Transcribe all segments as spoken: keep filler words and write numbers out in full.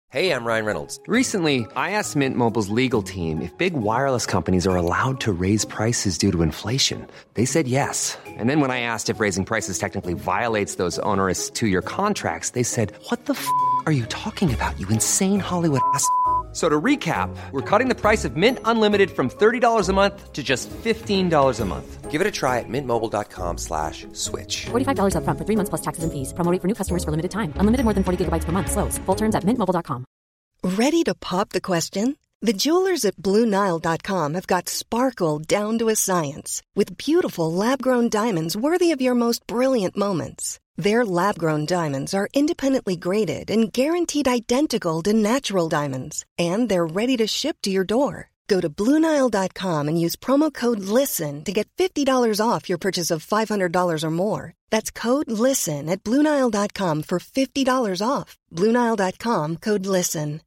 Hey, I'm Ryan Reynolds. Recently, I asked Mint Mobile's legal team if big wireless companies are allowed to raise prices due to inflation. They said yes. And then when I asked if raising prices technically violates those onerous two-year contracts, they said, "What the f*** are you talking about, you insane Hollywood ass?" So to recap, we're cutting the price of Mint Unlimited from thirty dollars a month to just fifteen dollars a month. Give it a try at mintmobile.com slash switch. forty-five dollars up front for three months plus taxes and fees. Promo rate for new customers for limited time. Unlimited more than forty gigabytes per month. Slows full terms at mint mobile dot com. Ready to pop the question? The jewelers at Blue Nile dot com have got sparkle down to a science with beautiful lab-grown diamonds worthy of your most brilliant moments. Their lab-grown diamonds are independently graded and guaranteed identical to natural diamonds. And they're ready to ship to your door. Go to Blue Nile dot com and use promo code LISTEN to get fifty dollars off your purchase of five hundred dollars or more. That's code LISTEN at Blue Nile dot com for fifty dollars off. Blue Nile dot com, code LISTEN.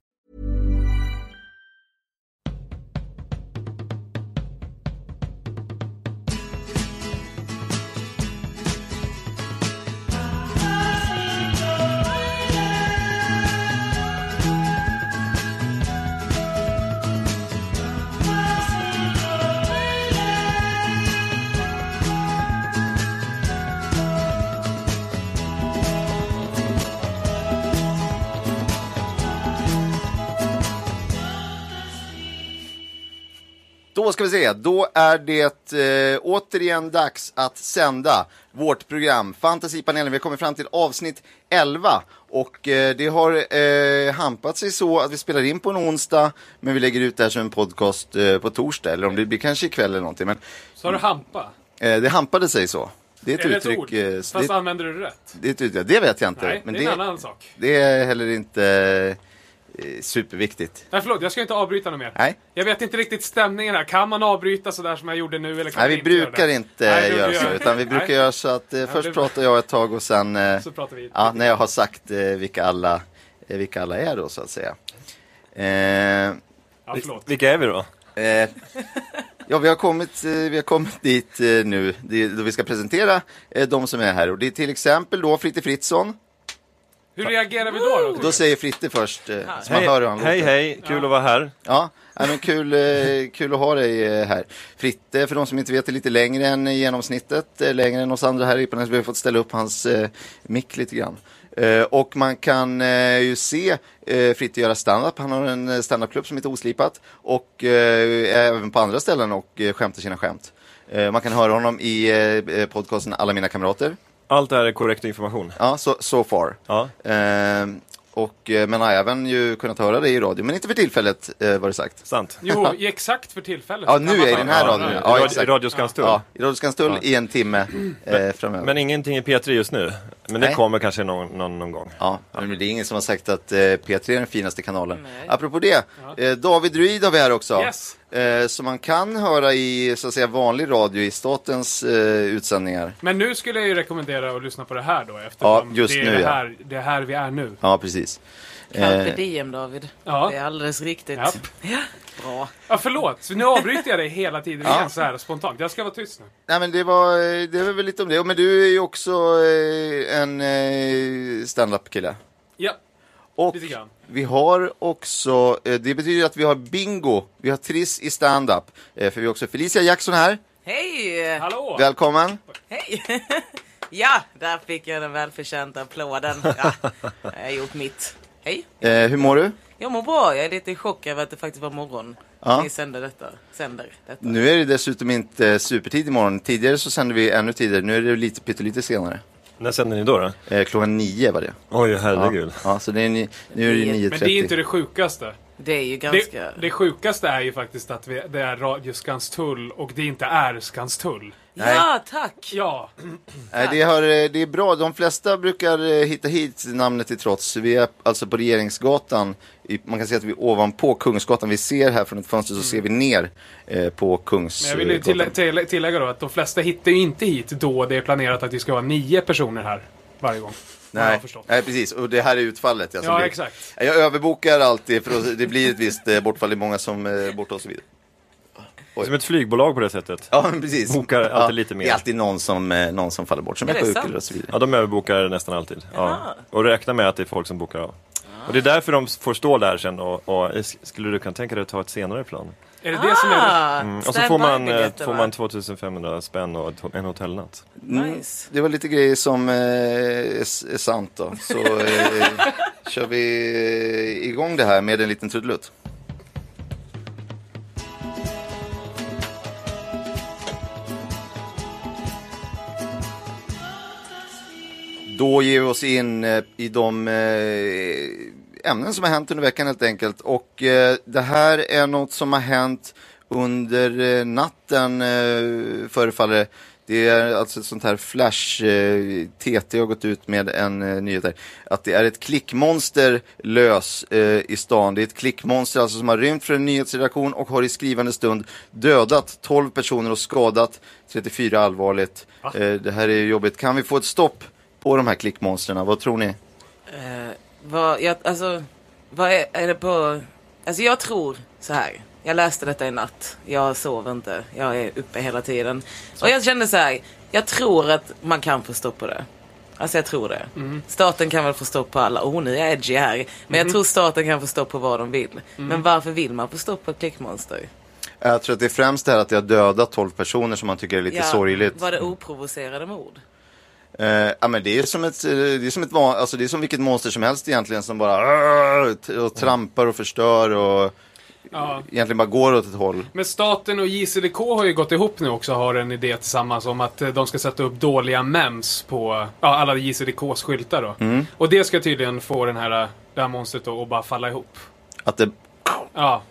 Då ska vi se, då är det eh, återigen dags att sända vårt program Fantasipanelen. Vi har kommit fram till avsnitt elva och eh, det har eh, hampat sig så att vi spelar in på en onsdag, men vi lägger ut det här som en podcast eh, på torsdag, eller om det blir kanske ikväll eller någonting. Men, så har du hampa? Eh, det hampade sig så. Det är ett är uttryck. Det ett ord? Eh, Fast det, använder du rätt? Det, är ett uttryck, det vet jag inte. Nej, men det är det, en annan sak. Det är heller inte... Eh, superviktigt. Nej, förlåt, jag ska inte avbryta något mer. Nej. Jag vet inte riktigt stämningen här. Kan man avbryta så där som jag gjorde nu? Eller kan Nej, man vi inte brukar göra inte Nej, göra så. gör. Utan vi brukar Nej. göra så att eh, Ja, först det... pratar jag ett tag och sen... Eh, så pratar vi. Ja, när jag har sagt eh, vilka, alla, eh, vilka alla är då, så att säga. Eh, ja, förlåt. Vilka är vi då? Eh, ja, vi har kommit, eh, vi har kommit dit eh, nu. Det, då vi ska presentera eh, de som är här. Och det är till exempel då Fritte Fritzson. Hur reagerar vi då? Då, då säger Fritte först. Eh, så man hej, hör hur han hej, låter. hej, kul ja. att vara här. Ja, ja men kul, eh, kul att ha dig eh, här. Fritte, för de som inte vet, är lite längre än genomsnittet. Eh, längre än oss andra här i panelen. Vi har fått ställa upp hans eh, mick lite grann. Uh, och man kan uh, ju se uh, Fritte göra stand-up. Han har en stand-up-klubb som heter Oslipat. Och uh, även på andra ställen och uh, skämtar sina skämt. Uh, man kan höra honom i uh, podcasten Alla mina kamrater. Allt det här är korrekt information. Ja, so, so far. Ja. Uh, och, men har även ju kunnat höra det i radio. Men inte för tillfället, uh, var det sagt. Sant. Jo, exakt för tillfället. Ja, nu är i den här radion. Ja, ja, exakt. I Radio Skanstull. Ja, i Radio Skanstull ja. I en timme uh, framöver. Men ingenting i P tre just nu. Men det Nej. kommer kanske någon, någon, någon gång. Ja, men det är ingen som har sagt att eh, P tre är den finaste kanalen. Nej. Apropå det, eh, David Druid har vi här också. Yes. Eh, som man kan höra i så att säga vanlig radio i statens eh, utsändningar. Men nu skulle jag ju rekommendera att lyssna på det här då. Eftersom ja, just det är nu, det, ja. här, det är här vi är nu. Ja, precis. Carpe diem, David. Ja. Det är alldeles riktigt. Ja. Ja. Bra. Ja, förlåt. Så nu avbryter jag dig hela tiden ja. igen så här spontant. Jag ska vara tyst nu. Nej, men det var, det var väl lite om det. Men du är ju också eh, en eh, stand-up-kille. Ja, och lite grann. Vi har också, eh, det betyder att vi har bingo. Vi har Triss i stand-up. Eh, för vi har också Felicia Jackson här. Hej! Hallå! Välkommen. Hej! Ja, där fick jag den välförtjänta applåden. Ja, jag har gjort mitt. Hej. Eh, hur mår du? Jag mår bra. Jag är lite i chock över att det faktiskt var morgon. Ja. Ni sänder detta. Sänder detta. Nu är det dessutom inte supertid imorgon. Tidigare så sände vi ännu tidigare. Nu är det lite pyttelite senare. När sänder ni då då? Eh, klockan nio var det. Oj, herregud. Ja, ja så det är ni, nu är det nio trettio. Men det är inte det sjukaste. Det är ju ganska... Det, det sjukaste är ju faktiskt att vi, det är Radio Skanstull och det inte är Skanstull. Ja, tack! Ja. Nej, det, har, det är bra. De flesta brukar hitta hit namnet till trots. Vi är alltså på Regeringsgatan. Man kan säga att vi är ovanpå Kungsgatan. Vi ser här från ett fönster så Mm. ser vi ner eh, på Kungsgatan. Men jag vill tillägga, tillägga, tillägga då att de flesta hittar ju inte hit då det är planerat att vi ska vara nio personer här varje gång. Nej, nej, precis. Och det här är utfallet. Alltså, ja, det, exakt. Jag överbokar alltid för det blir ett visst eh, bortfall. Det är många som eh, borta och så vidare. Oj. Som ett flygbolag på det sättet. Ja, men precis. Bokar alltid ja, lite mer. Det är alltid någon som, eh, någon som faller bort, som är, är sjuk eller så vidare. Ja, de överbokar nästan alltid. Ja. Och räkna med att det är folk som bokar av. Och det är därför de får stå där sen. Och, och skulle du kunna tänka dig att ta ett senare plan? Är det det som är det? Mm. Och så får man, får man tvåtusenfemhundra spänn och en hotellnatt. Mm. Nice. Det var lite grejer som eh, är, är sant då. Så eh, kör vi igång det här med en liten trudelutt. Då ger vi oss in eh, i de eh, ämnen som har hänt under veckan helt enkelt. Och eh, det här är något som har hänt under eh, natten eh, förefaller det. Det är alltså ett sånt här flash, eh, T T har gått ut med en eh, nyhet där. Att det är ett klickmonster lös eh, i stan. Det är ett klickmonster alltså som har rymt från en nyhetsredaktion och har i skrivande stund dödat tolv personer och skadat trettiofyra allvarligt. Eh, det här är jobbigt. Kan vi få ett stopp på de här klickmonsterna? Vad tror ni? Uh, vad, jag, alltså, vad är, är det på... Alltså jag tror så här. Jag läste detta i natt. Jag sover inte. Jag är uppe hela tiden. Så. Och jag kände så här. Jag tror att man kan få stopp på det. Alltså jag tror det. Mm. Staten kan väl få stopp på alla. Oh, nu är jag edgy här. Men mm. jag tror staten kan få stopp på vad de vill. Mm. Men varför vill man få stopp på klickmonster? Jag tror att det är främst det här att jag dödat tolv personer som man tycker är lite ja, sorgligt. Var det oprovocerade mord? Uh, ja men det är som ett, det är som ett alltså det är som vilket monster som helst egentligen som bara uh, och trampar och förstör och ja. Egentligen bara går åt ett håll. Men staten och J C D K har ju gått ihop nu också, har en idé tillsammans om att de ska sätta upp dåliga mems på ja, alla J C D K:s skyltar då. Mm. Och det ska tydligen få den här, det här monstret att bara falla ihop. Att det... Ja.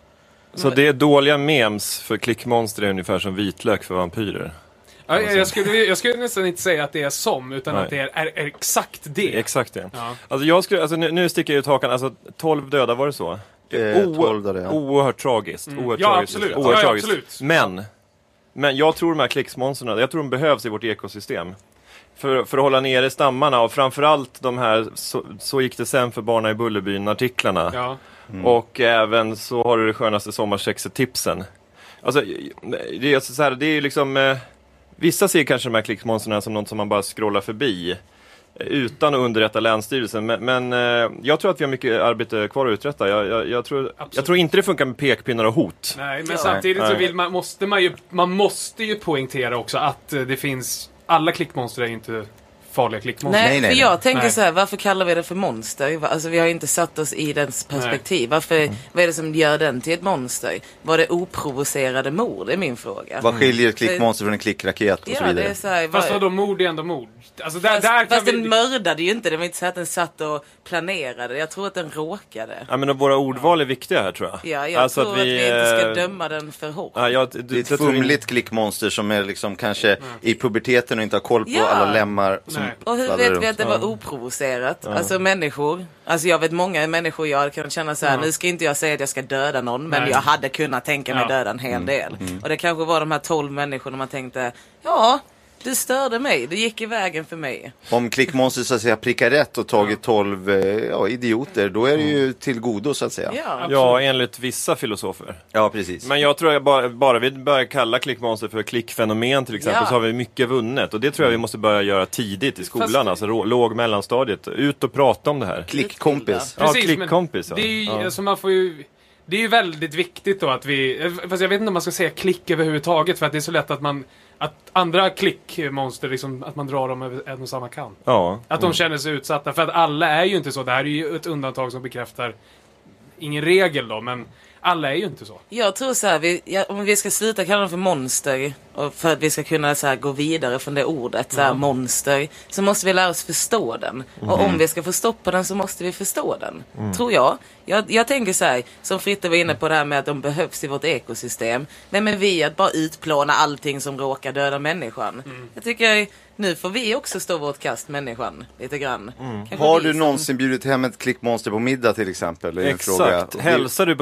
Så det är dåliga memes för klickmonster är ungefär som vitlök för vampyrer. Ja, jag, skulle, jag skulle nästan inte säga att det är som, utan Nej. att det är, är, är exakt det. Exakt det. Ja. Alltså jag skulle, alltså nu, nu sticker jag ut hakan, alltså tolv döda, var det så? Eh, tolv döda, ja. Oerhört tragiskt. Mm. Oerhört ja, tragiskt. absolut. Oerhört ja, tragiskt. absolut. Men, men jag tror de här klicksmonsterna, jag tror de behövs i vårt ekosystem. För, för att hålla nere stammarna och framförallt de här, så, så gick det sen för barna i Bullerbyn-artiklarna. Ja. Mm. Och även så har du det skönaste sommarsexet-tipsen. Alltså, det är så här, det är liksom... Eh, vissa ser kanske de här klickmonsterna som något som man bara scrollar förbi utan att underrätta Länsstyrelsen. Men, men eh, jag tror att vi har mycket arbete kvar att uträtta. Jag, jag, jag, tror, jag tror inte det funkar med pekpinnar och hot. Nej, men ja. samtidigt så vill man, måste man ju, man måste ju poängtera också att det finns, alla klickmonster är inte farliga klickmonster. Nej, nej, nej, för jag tänker nej. så här, varför kallar vi det för monster? Alltså vi har inte satt oss i dens perspektiv. Varför, mm. vad är det som gör den till ett monster? Var det oprovocerade mord, är min fråga. Vad skiljer ett klickmonster från en klickraket och ja, så vidare? Det är så här, fast vadå, mord är ändå mord. Alltså där, fast där fast vi... den mördade ju inte, det var inte så att den satt och planerade. Jag tror att den råkade. Ja, men våra ordval är viktiga här tror jag. Ja, jag alltså tror att vi, att vi inte ska döma den för hårt. Ja, jag, du, det är ett fumligt klickmonster som är liksom kanske mm. i puberteten och inte har koll på ja. alla lemmar som och hur vet vi att det var oprovocerat? Ja. Alltså människor. Alltså jag vet många människor jag kan känna så här, ja. nu ska inte jag säga att jag ska döda någon, men Nej. jag hade kunnat tänka mig ja. döda en hel mm. del. Mm. Och det kanske var de här tolv människorna man tänkte, ja, du störde mig, du gick i vägen för mig. Om klickmonster så att säga prickar rätt och tagit ja. tolv ja, idioter, då är det ju till godo så att säga. Ja, ja, enligt vissa filosofer. Ja, precis. Men jag tror att bara, bara vi börjar kalla klickmonster för klickfenomen till exempel, ja. så har vi mycket vunnet. Och det tror jag vi måste börja göra tidigt i skolan, Fast... alltså rå, låg mellanstadiet. Ut och prata om det här. Klickkompis. Ja, Precis, klickkompis. Ja. Det är ju, ja. alltså man får ju... Det är ju väldigt viktigt då att vi... Fast jag vet inte om man ska säga klick överhuvudtaget, för att det är så lätt att man... Att andra klickmonster, liksom, att man drar dem över en och samma kam. Ja. Att de mm. känner sig utsatta. För att alla är ju inte så. Det här är ju ett undantag som bekräftar ingen regel då, men alla är ju inte så. Jag tror så här, vi, ja, om vi ska sluta kalla dem för monster och för att vi ska kunna så här, gå vidare från det ordet, så här, mm. monster, så måste vi lära oss förstå den. Mm. Och om vi ska få stoppa den så måste vi förstå den. Mm. Tror jag. jag. Jag tänker så här, som Fritte var inne på det här med att de behövs i vårt ekosystem. Vem är vi att bara utplåna allting som råkar döda människan? Mm. Jag tycker... Nu får vi också stå vårt kast, människan, lite grann. Mm. Har du som... någonsin bjudit hem ett klickmonster på middag till exempel? Exakt. Hälsar du på klickmonster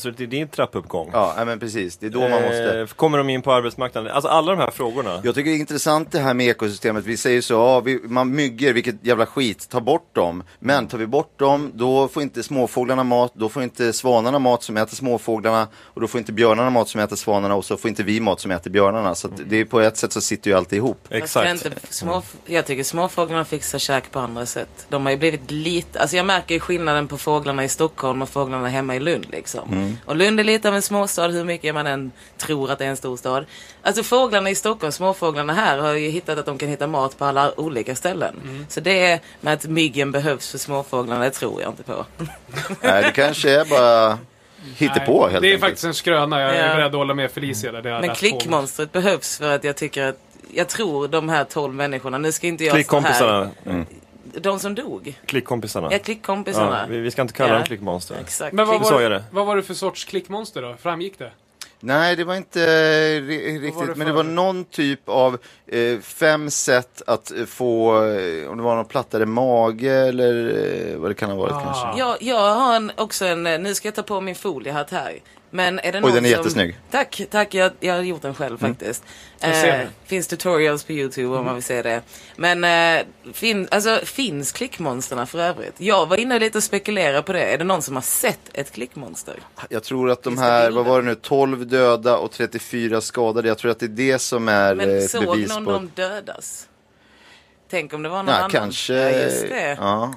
klickmonstret i din trappuppgång? Ja, men precis. Det är då man måste... Eh, kommer de in på arbetsmarknaden? Alltså alla de här frågorna. Jag tycker det är intressant det här med ekosystemet. Vi säger så, ja, vi, man mygger, vilket jävla skit, ta bort dem. Men tar vi bort dem, då får inte småfåglarna mat, då får inte svanarna mat som äter småfåglarna, och då får inte björnarna mat som äter svanarna, och så får inte vi mat som äter björnarna. Så att det är på ett sätt så sitter ju allt ihop. Exakt. Jag, inte, små, jag tycker småfåglarna fixar käk på andra sätt. De har ju blivit lite, alltså jag märker ju skillnaden på fåglarna i Stockholm och fåglarna hemma i Lund liksom. Mm. Och Lund är lite av en småstad, hur mycket man än tror att det är en stor stad. Alltså fåglarna i Stockholm, småfåglarna här, har ju hittat att de kan hitta mat på alla olika ställen. Mm. Så det är med att myggen behövs för småfåglarna, det tror jag inte på. Nej, det kanske är bara hitta på helt Det är enkelt. faktiskt en skröna, jag är Ja. beredd att hålla med Felicia där. Det är Men klickmonstret på. behövs för att jag tycker att, jag tror de här tolv människorna, nu ska inte jag Klickkompisarna. Mm. De som dog. Klickkompisarna. Ja, klickkompisarna. Ja, vi, vi ska inte kalla Ja. dem klickmonster. Exakt. Men vad Så var, är det, det. vad var det för sorts klickmonster då? Framgick det? Nej, det var inte eh, ri- riktigt, det men det för? var någon typ av eh, fem sätt att eh, få, eh, om det var någon plattare mage eller eh, vad det kan ha varit Ah. kanske. Jag, jag har en, också en, nu ska jag ta på min foliehatt här. Men är det Oj, någon den är som... jättesnygg. Tack, tack. Jag, jag har gjort den själv faktiskt. Jag ser Eh, det. finns tutorials på YouTube om man vill se det. Men eh, fin, alltså, finns klickmonsterna för övrigt? Jag var inne lite och spekulerade på det. Är det någon som har sett ett klickmonster? Jag tror att de Finns det här, bilder? vad var det nu, tolv döda och trettiofyra skadade. Jag tror att det är det som är eh, Men ett såg bevis någon på... dem dödas? Tänk om det var någon Nej, annan. kanske... Ja, just det. Ja.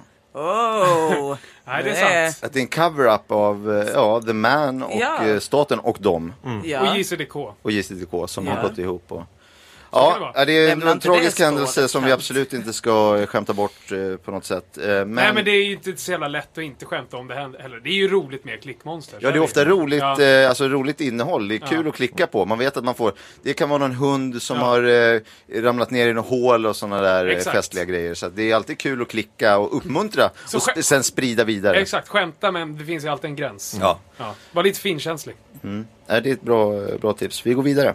Oh, Nej, det är sant. Att det är en cover-up av eh, ja, The Man och Ja. eh, staten och dem. Ja. Och J C D K. Och J C D K som Ja. har gått ihop. Och... kan det Ja, vara. ja, det är Lämna en inte tragisk det händelse spåret som vi skämt. absolut inte ska eh, skämta bort eh, på något sätt. Eh, men... Nej, men det är ju inte så jävla lätt att inte skämta om det händer heller. Det är ju roligt med klickmonster. Ja, det är ofta roligt, Ja. eh, alltså roligt innehåll. Det är kul Ja. att klicka på. Man vet att man får, det kan vara någon hund som Ja. har eh, ramlat ner i något hål och sådana där eh, Exakt. festliga grejer. Så att det är alltid kul att klicka och uppmuntra Så och skä- sp- sen sprida vidare. Exakt, skämta, men det finns ju alltid en gräns. Ja, Ja. Var lite finkänslig. mm. Nej, det är ett bra, bra tips. Vi går vidare.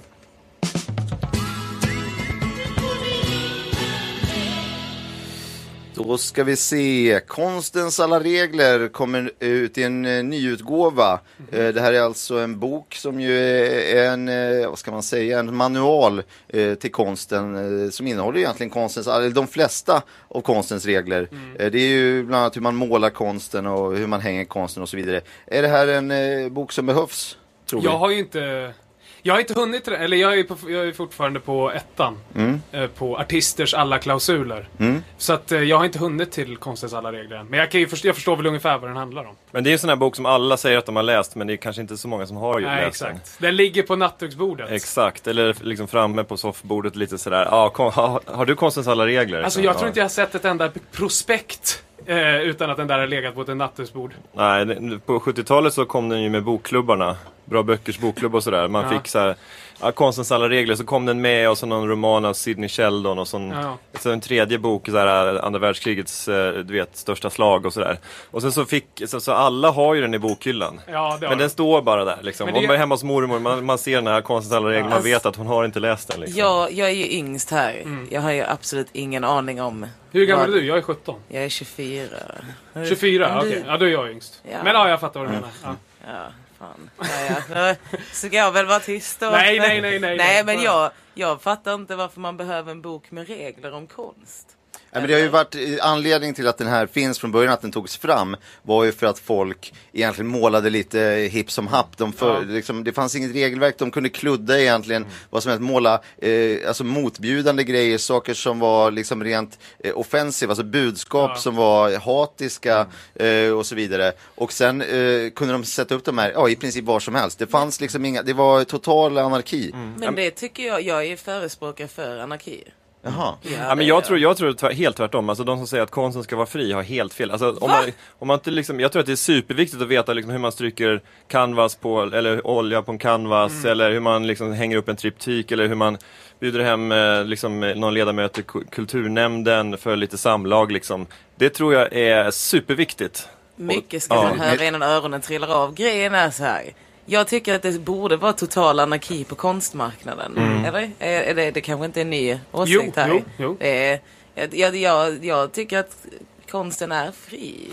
Då ska vi se. Konstens alla regler kommer ut i en eh, nyutgåva. Eh, det här är alltså en bok som ju är en, eh, vad ska man säga, en manual eh, till konsten eh, som innehåller egentligen konstens, eller de flesta av konstens regler. Eh, det är ju bland annat hur man målar konsten och hur man hänger konsten och så vidare. Är det här en eh, bok som behövs, tror Jag vi? har ju inte... Jag har inte hunnit till det, eller jag är, på, jag är fortfarande på ettan. Mm. Eh, på artisters alla klausuler. Mm. Så att eh, jag har inte hunnit till konstens alla regler än. Men jag, kan ju förstå, jag förstår väl ungefär vad den handlar om. Men det är en sån här bok som alla säger att de har läst, men det är kanske inte så många som har ju Nej, läst den. exakt. Den ligger på nattduksbordet. Exakt, eller liksom framme på soffbordet lite sådär. Ja, kom, har, har du konstens alla regler? Alltså Så, jag tror ja. inte jag har sett ett enda prospekt eh, utan att den där har legat på ett nattduksbord. Nej, det- på sjuttiotalet så kom den ju med bokklubbarna. Bra böckers bokklubb och sådär. Man Ja. fick så här, ja, konstens alla regler, så kom den med och så någon roman av Sidney Sheldon och så, Ja. så en tredje bok, så här, andra världskrigets eh, du vet, största slag och sådär. Och sen så fick, så, så alla har ju den i bokhyllan. Ja, det har Men den. den står bara där liksom. Men Om det- man är hemma hos mormor, man, man ser den här konstens alla regler, man Alltså- vet att hon har inte läst den liksom. Jag, jag är ju yngst här. Jag har ju absolut ingen aning om... Hur gammal vad- är du? Jag är sjutton. Jag är tjugofyra. tjugofyra? Men Okej, du- ja då är jag yngst. Ja. Men ja, jag fattar vad du menar. Ja. Ja, fan. Ja, ja. Så ska jag väl vara tyst då? Nej, nej, nej, nej. Nej, men jag, jag fattar inte varför man behöver en bok med regler om konst. Ja, men det har ju varit eh, anledning till att den här finns från början, att den togs fram, var ju för att folk egentligen målade lite hipp som happ. De för, Ja. liksom, det fanns inget regelverk, de kunde kludda egentligen vad som helst, måla eh, alltså motbjudande grejer, saker som var liksom rent eh, offensiva, alltså budskap Ja. som var hatiska eh, och så vidare. Och sen eh, kunde de sätta upp de här, ja, i princip var som helst. Det fanns liksom inga, det var total anarki. Men det tycker jag, jag är förespråkare för anarki. Jaha. Ja, men jag tror, jag tror tvär, helt tvärtom. Alltså de som säger att konsten ska vara fri har helt fel. Alltså, om man, om man inte liksom, jag tror att det är superviktigt att veta liksom hur man stryker canvas på, eller olja på en canvas, Mm. eller hur man liksom hänger upp en triptyk, eller hur man bjuder hem eh, liksom, någon ledamöter i ku- kulturnämnden för lite samlag. Liksom. Det tror jag är superviktigt. Mycket ska Ja, man höra men- innan öronen trillar av. Grejen är så här. Jag tycker att det borde vara total anarki på konstmarknaden. Eller? Är, är det, det kanske inte är en ny åsikt Jo, här. jo, jo. Det är, jag, jag, jag, jag tycker att konsten är fri.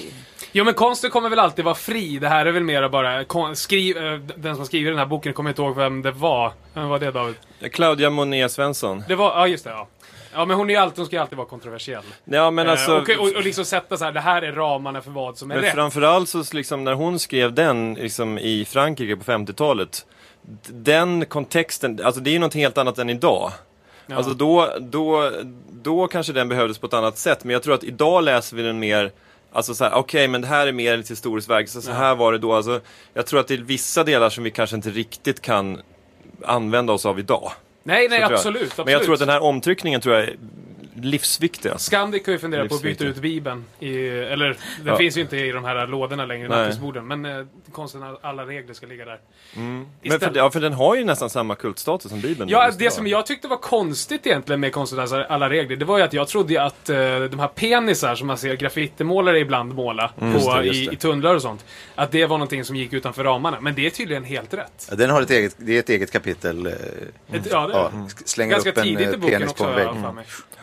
Jo, men konsten kommer väl alltid vara fri. Det här är väl mer bara kon- skriv, den som skriver den här boken kommer inte ihåg vem det var. Vem var det, David? Claudia Monet Svensson. Det var, ja just det, ja. Ja, men hon är ju alltid, hon ska ju alltid vara kontroversiell. Ja, men alltså... Eh, och, och, och liksom sätta så här, det här är ramarna för vad som är men rätt. framförallt så liksom när hon skrev den liksom i Frankrike på femtiotalet, den kontexten, alltså det är ju något helt annat än idag. Ja. Alltså då, då, då kanske den behövdes på ett annat sätt, men jag tror att idag läser vi den mer, alltså så här, okej, okay, men det här är mer ett historiskt verk, så, så här var det då, alltså jag tror att det är vissa delar som vi kanske inte riktigt kan använda oss av idag. Nej, nej, absolut, absolut. absolut. Men jag tror att den här omtryckningen tror jag är livsviktiga. Scandic har ju funderat på att byta ut Bibeln i, eller den ja. finns ju inte i de här lådorna längre i nattduksborden, men eh, konsten alla regler ska ligga där. Mm. Men för, ja, för den har ju nästan samma kultstatus som Bibeln. Ja, det som jag tyckte var konstigt egentligen med konsten alla regler, det var ju att jag trodde att eh, de här penisar som man ser graffitimålare ibland måla mm, på, just det, just det. I, i tunnlar och sånt, att det var någonting som gick utanför ramarna, men det är tydligen helt rätt. Ja, den har ett eget, det är ett eget kapitel. Eh, ett, ja, det är ja, slänger ganska upp en tidigt i boken penis också, på en vägg. Mm.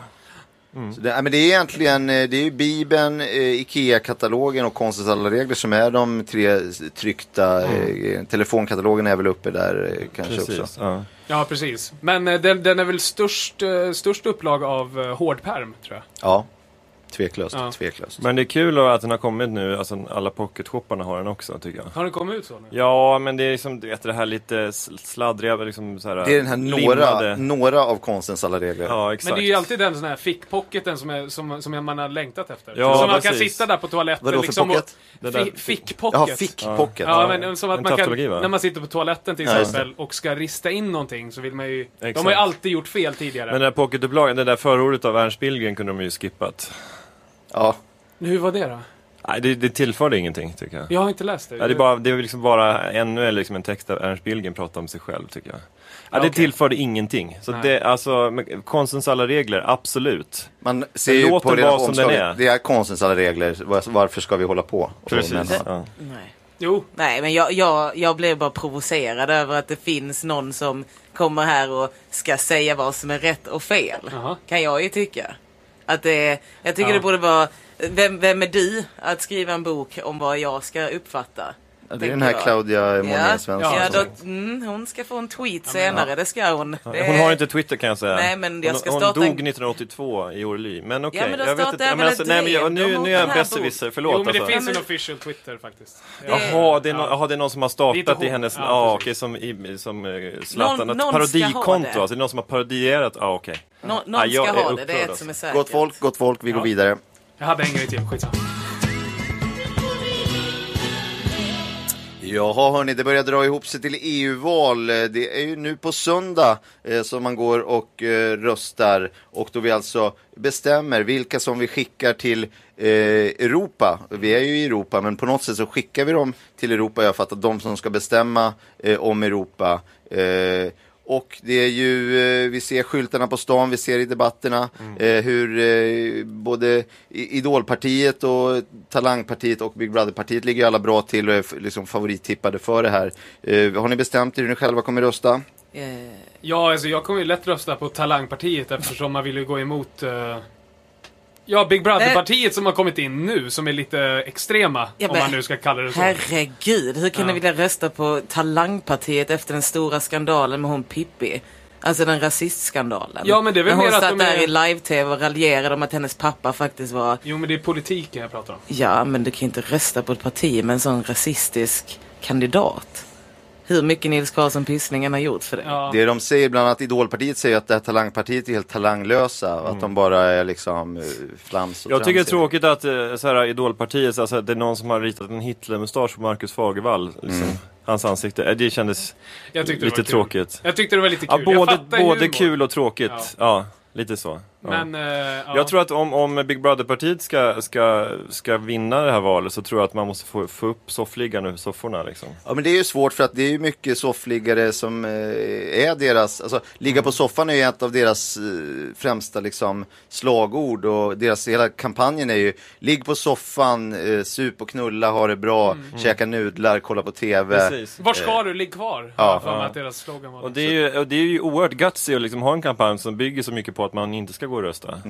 Mm. Så det, ja, men det är egentligen det är ju Bibeln, eh, IKEA-katalogen och konstens alla regler som är de tre tryckta. Mm. Eh, telefonkatalogen är väl uppe där eh, kanske precis, också. Ja. ja, precis. Men eh, den, den är väl störst, eh, störst upplag av eh, hårdperm, tror jag. Ja. Tveklöst, ja. tveklöst. Men det är kul att den har kommit nu, alltså alla pocketshopparna har den också, tycker jag. Har den kommit ut så nu? Ja, men det är liksom det, det här lite sladdriga, liksom så här. Det är den här några, några av konstens alla regler. Ja, exakt. Men det är ju alltid den sån här fickpocketen som, är, som, som man har längtat efter. Ja, som man precis. kan sitta där på toaletten. Vadå liksom, för pocket? Och, fi, fickpocket. Ja, fickpocket. Ja, ja, men som att en man kan, tautologi, va? när man sitter på toaletten till ja, exempel och ska rista in någonting, så vill man ju, exakt. de har ju alltid gjort fel tidigare. Men den där pocketupplagan, det där förordet av Ernst Billgren kunde de ju skippat. Ja. Hur var det då? Nej, det, det tillförde ingenting, tycker jag. Jag har inte läst det. Ja, det, är bara, det är liksom bara ännu liksom en text där Ernst Billgren pratar om sig själv, tycker jag. Ja, okay. Det tillförde ingenting. Så det, alltså, konstens alla regler, absolut. Man ser ju låter på det vad som den är. Det är konstens alla regler. Varför ska vi hålla på? Precis. Ja. Nej. Jo. Nej, men jag, jag, jag blev bara provocerad över att det finns någon som kommer här och ska säga vad som är rätt och fel. Uh-huh. Kan jag ju tycka. Att det, jag tycker ja. det borde vara... Vem, vem är du att skriva en bok om vad jag ska uppfatta? Ja, det är den här jag. Claudia Monet Svensson. Ja, ja då, mm, hon ska få en tweet ja, senare, ja. det ska hon. Ja, det... Hon har inte Twitter, kan jag säga. Nej, men jag ska hon, starta hon dog en... nittonhundraåttiotvå i Orly. Men okej, okay. ja, jag vet inte. Men alltså, nej, men jag, nu, nu är jag besserwisser, förlåt. Jo, men det alltså. finns en official Twitter faktiskt. Det... Jaha, det är, no, ja. aha, det är någon som har startat i hennes... Ja, ah, okej, okay, som, i, som uh, Zlatan. Någon, någon parodikonto, alltså. Det är någon som har parodierat. Ja, ah, okej. Okay. Nå, någon ah, ska ha det, det är ett alltså. som är säkert. Gott folk, gott folk, vi ja. går vidare. Jag hade en grej till, skitsamma. Jaha hörni, det börjar dra ihop sig till E U-val. Det är ju nu på söndag eh, som man går och eh, röstar. Och då vi alltså bestämmer vilka som vi skickar till eh, Europa. Vi är ju i Europa, men på något sätt så skickar vi dem till Europa. Jag fattar, de som ska bestämma eh, om Europa. Eh, Och det är ju, eh, vi ser skyltarna på stan, vi ser i debatterna mm. eh, hur eh, både Idolpartiet och Talangpartiet och Big Brother-partiet ligger alla bra till och är liksom favorittippade för det här. Eh, har ni bestämt er hur ni själva kommer rösta? Eh. Ja, alltså jag kommer ju lätt rösta på Talangpartiet eftersom man vill ju gå emot... Eh... Ja, Big Brother-partiet som har kommit in nu, som är lite extrema, ja, om man nu ska kalla det så. Herregud, hur kan ja. ni vilja rösta på Talangpartiet efter den stora skandalen med hon Pippi? Alltså den rasistskandalen. Ja, men det är väl när mer hon att satt de är... där i live-tv och raljerade om att hennes pappa faktiskt var... Jo, men det är politiken jag pratar om. Ja, men du kan inte rösta på ett parti med en sån rasistisk kandidat. Hur mycket Nils Karlsson Pysslingen har gjort för det. Ja. Det de säger, bland annat Idolpartiet säger att det här Talangpartiet är helt talanglösa och mm. att de bara är liksom uh, flams och jag tycker det är tramsiga. tråkigt att uh, så här, Idolpartiet, alltså, det är någon som har ritat en Hitler-mustasch på Marcus Fagervall. Liksom. Mm. Hans ansikte, det kändes jag lite det tråkigt. Jag tyckte det var lite kul. Ja, både både kul och tråkigt. Ja, ja lite så. Ja. Men, uh, ja. Jag tror att om, om Big Brother-partiet ska, ska, ska vinna det här valet så tror jag att man måste få, få upp soffliggarna ur sofforna. Liksom. Ja, men det är ju svårt för att det är ju mycket soffliggare som eh, är deras... Alltså, ligga på soffan är ju ett av deras eh, främsta liksom, slagord och deras hela kampanjen är ju ligg på soffan, eh, sup och knulla, ha det bra, mm. käka nudlar, kolla på tv. Precis. Var ska du? Ligg kvar. Ja. För att deras slogan var och det är ju, och det är ju oerhört gutsy att liksom ha en kampanj som bygger så mycket på att man inte ska gå och rösta. Mm.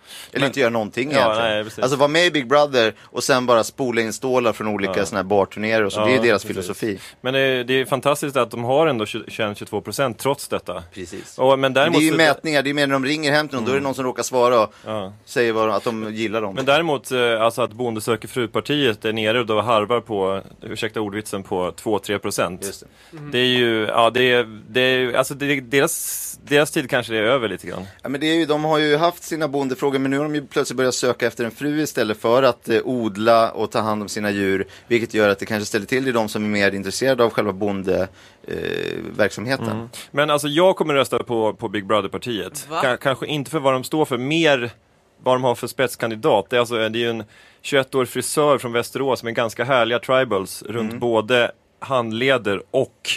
Eller men, inte göra någonting ja, egentligen. Nej, alltså vara med i Big Brother och sen bara spola in stålar från olika ja. såna här barturnéer och så. Ja, det är deras precis. filosofi. Men det är, det är fantastiskt att de har ändå tjugo till tjugotvå procent trots detta. Precis. Och, men däremot, det är ju mätningar, det är mer när de ringer hem till någon, mm. då är det någon som råkar svara och ja. säger vad, att de gillar dem. Men däremot, alltså att Bonde söker fru-partiet är nere och då harvar på, ursäkta ordvitsen, på två till tre procent. Just det. Mm. Det är ju, ja det är, det är alltså det, deras, deras tid kanske det är över lite grann. Ja, men det är ju, de har ju haft sina bondefrågor, men nu har de ju plötsligt börjat söka efter en fru istället för att eh, odla och ta hand om sina djur, vilket gör att det kanske ställer till det de som är mer intresserade av själva bondeverksamheten. Eh, mm. Men alltså jag kommer rösta på, på Big Brother-partiet. K- kanske inte för vad de står för, mer vad de har för spetskandidat. Det är, alltså, det är ju en tjugoett-årig frisör från Västerås med ganska härliga tribals runt mm. både handleder och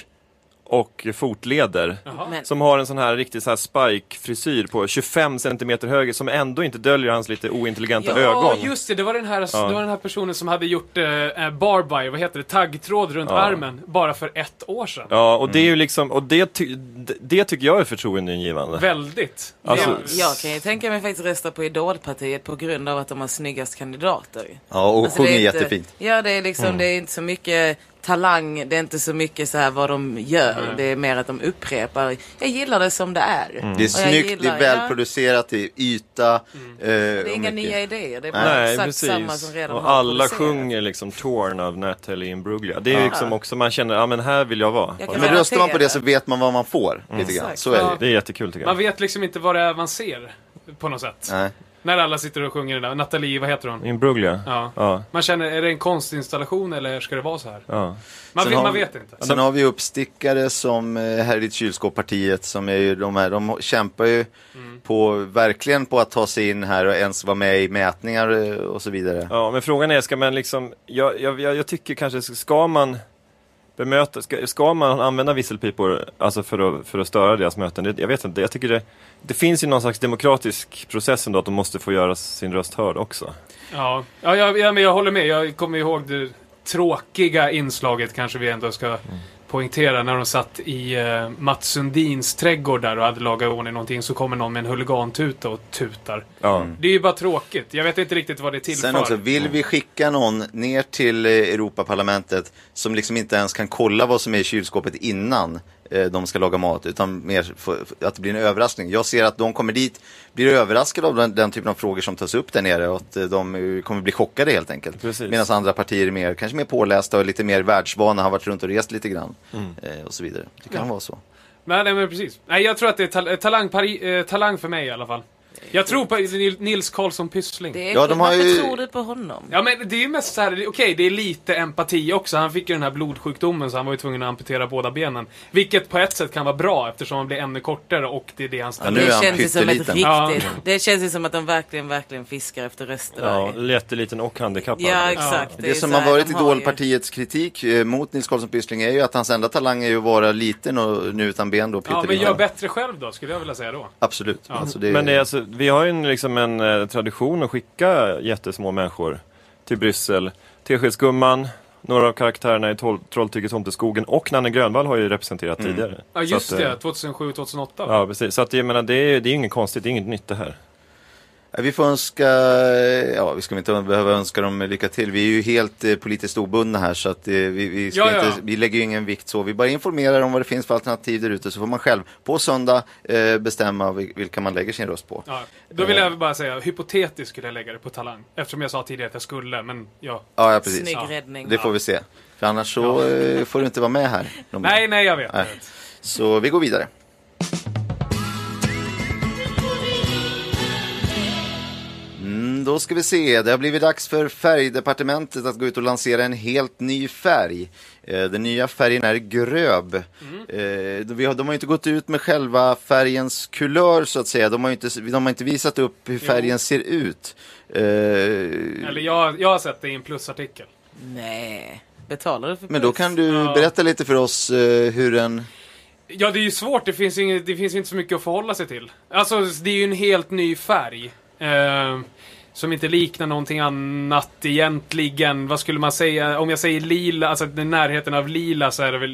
och fotleder. Jaha. Som har en sån här riktig så här spike-frisyr på tjugofem centimeter höger som ändå inte döljer hans lite ointelligenta ja, ögon. Ja, just det. Det var den här, ja. det var den här personen som hade gjort eh, barbie, vad heter det, taggtråd runt ja. armen bara för ett år sedan. Ja, och det är ju liksom, och det, ty- det tycker jag är förtroendeingivande. Väldigt. Alltså, jag, jag kan ju tänka mig faktiskt rösta på Idolpartiet på grund av att de har snyggast kandidater. Ja, och alltså, sjunger jättefint. Ja, det är liksom, mm. det är inte så mycket talang, det är inte så mycket så här vad de gör, mm. det är mer att de upprepar. Jag gillar det som det är. Mm. Det är snyggt, gillar, det är välproducerat, det är yta. Mm. Eh, det är inga nya idéer, det är bara Nej, exakt precis. samma som redan och har alla sjunger liksom Torn av Natalie Imbruglia. Det är ja. liksom också, man känner, ja men här vill jag vara. Jag men röstar man på det så vet man vad man får. Mm. Lite grann. Så är det. Det är jättekul tycker jag. Man vet liksom inte vad det är man ser på något sätt. Nej. När alla sitter och sjunger det där. Nathalie, vad heter hon? Imbruglia. Ja. ja. Man känner, är det en konstinstallation eller ska det vara så här? Ja. Man, vet, har, man vet inte. Sen har vi uppstickare som här i ditt kylskåppartiet som är ju de här, de kämpar ju mm. på, verkligen på att ta sig in här och ens vara med i mätningar och så vidare. Ja, men frågan är, ska man liksom, jag, jag, jag tycker kanske, ska man bemöta, ska, ska man använda visselpipor alltså för att, för att störa deras möten? Det, jag vet inte, jag tycker det, det finns ju någon slags demokratisk process ändå att de måste få göra sin röst hörd också. Ja, ja, ja, ja men jag håller med. Jag kommer ihåg det tråkiga inslaget kanske vi ändå ska mm. poängtera när de satt i uh, Mats Sundins trädgård där och hade lagat ordning någonting, så kommer någon med en huligantuta och tutar. Mm. Det är ju bara tråkigt. Jag vet inte riktigt vad det är till Sen för. också, vill vi skicka någon ner till Europaparlamentet som liksom inte ens kan kolla vad som är i kylskåpet innan de ska laga mat, utan mer för, för att det blir en överraskning. Jag ser att de kommer dit, blir överraskade av den, den typen av frågor som tas upp där nere, och att de kommer bli chockade helt enkelt. Medan andra partier är mer, kanske mer pålästa och lite mer världsvana, har varit runt och rest lite grann mm. eh, och så vidare. Det kan ja. vara så. Nej, nej, men precis. Nej, jag tror att det är tal- talang, pari- eh, talang för mig i alla fall. Jag tror på Nils Karlsson Pyssling. Det är ja, de har ju... tror du på honom? Ja, men det är ju mest så här, okej, okay, det är lite empati också. Han fick ju den här blodsjukdomen så han var ju tvungen att amputera båda benen. Vilket på ett sätt kan vara bra eftersom han blir ännu kortare och det är det han ställer. Ja, det känns ju som ett riktigt. Ja. Det känns ju som att de verkligen, verkligen fiskar efter röster. Ja, jätteliten och handikappad. Ja, exakt. Ja. Det, det som har varit Idolpartiets ju... kritik eh, mot Nils Karlsson Pyssling är ju att hans enda talang är ju att vara liten och nu utan ben då. Ja, men gör bättre själv då, skulle jag vilja säga då. Absolut. Ja. Alltså, det... Men det är alltså, vi har ju en liksom en eh, tradition att skicka jättesmå människor till Bryssel. Teskedsgumman, några av karaktärerna i tol- Trolltyget Tomteskogen och Nanne Grönvall har ju representerat mm. tidigare. Ja, just att, det. tjugohundrasju tjugohundraåtta. Ja, precis. Så att jag menar, det är, det är inget konstigt, det är inget nytt det här. Vi får önska, ja vi ska inte behöva önska dem lycka till. Vi är ju helt eh, politiskt obundna här, så att eh, vi, vi, ska ja, inte, ja. vi lägger ju ingen vikt så. Vi bara informerar om vad det finns för alternativ där ute, så får man själv på söndag eh, bestämma vilka man lägger sin röst på. Ja, då vill jag bara säga, hypotetiskt skulle jag lägga det på talang. Eftersom jag sa tidigare att jag skulle, men ja. Ja, ja precis. Snygg räddning. Det får vi se. För annars så eh, får du inte vara med här. Nej, nej, jag vet. Nej. Så vi går vidare. Då ska vi se, det har blivit dags för Färgdepartementet att gå ut och lansera en helt ny färg. Den nya färgen är gröb. Mm. De har inte gått ut med själva färgens kulör så att säga. De har inte, de har inte visat upp hur färgen jo. ser ut. Eller jag, jag har sett det i en plusartikel. Nej, betalar du för plus? Men då kan du ja. berätta lite för oss hur den... Ja, det är ju svårt. Det finns, inget, det finns inte så mycket att förhålla sig till. Alltså, det är ju en helt ny färg. Uh, som inte liknar någonting annat egentligen. Vad skulle man säga? Om jag säger lila, alltså i närheten av lila, så är det väl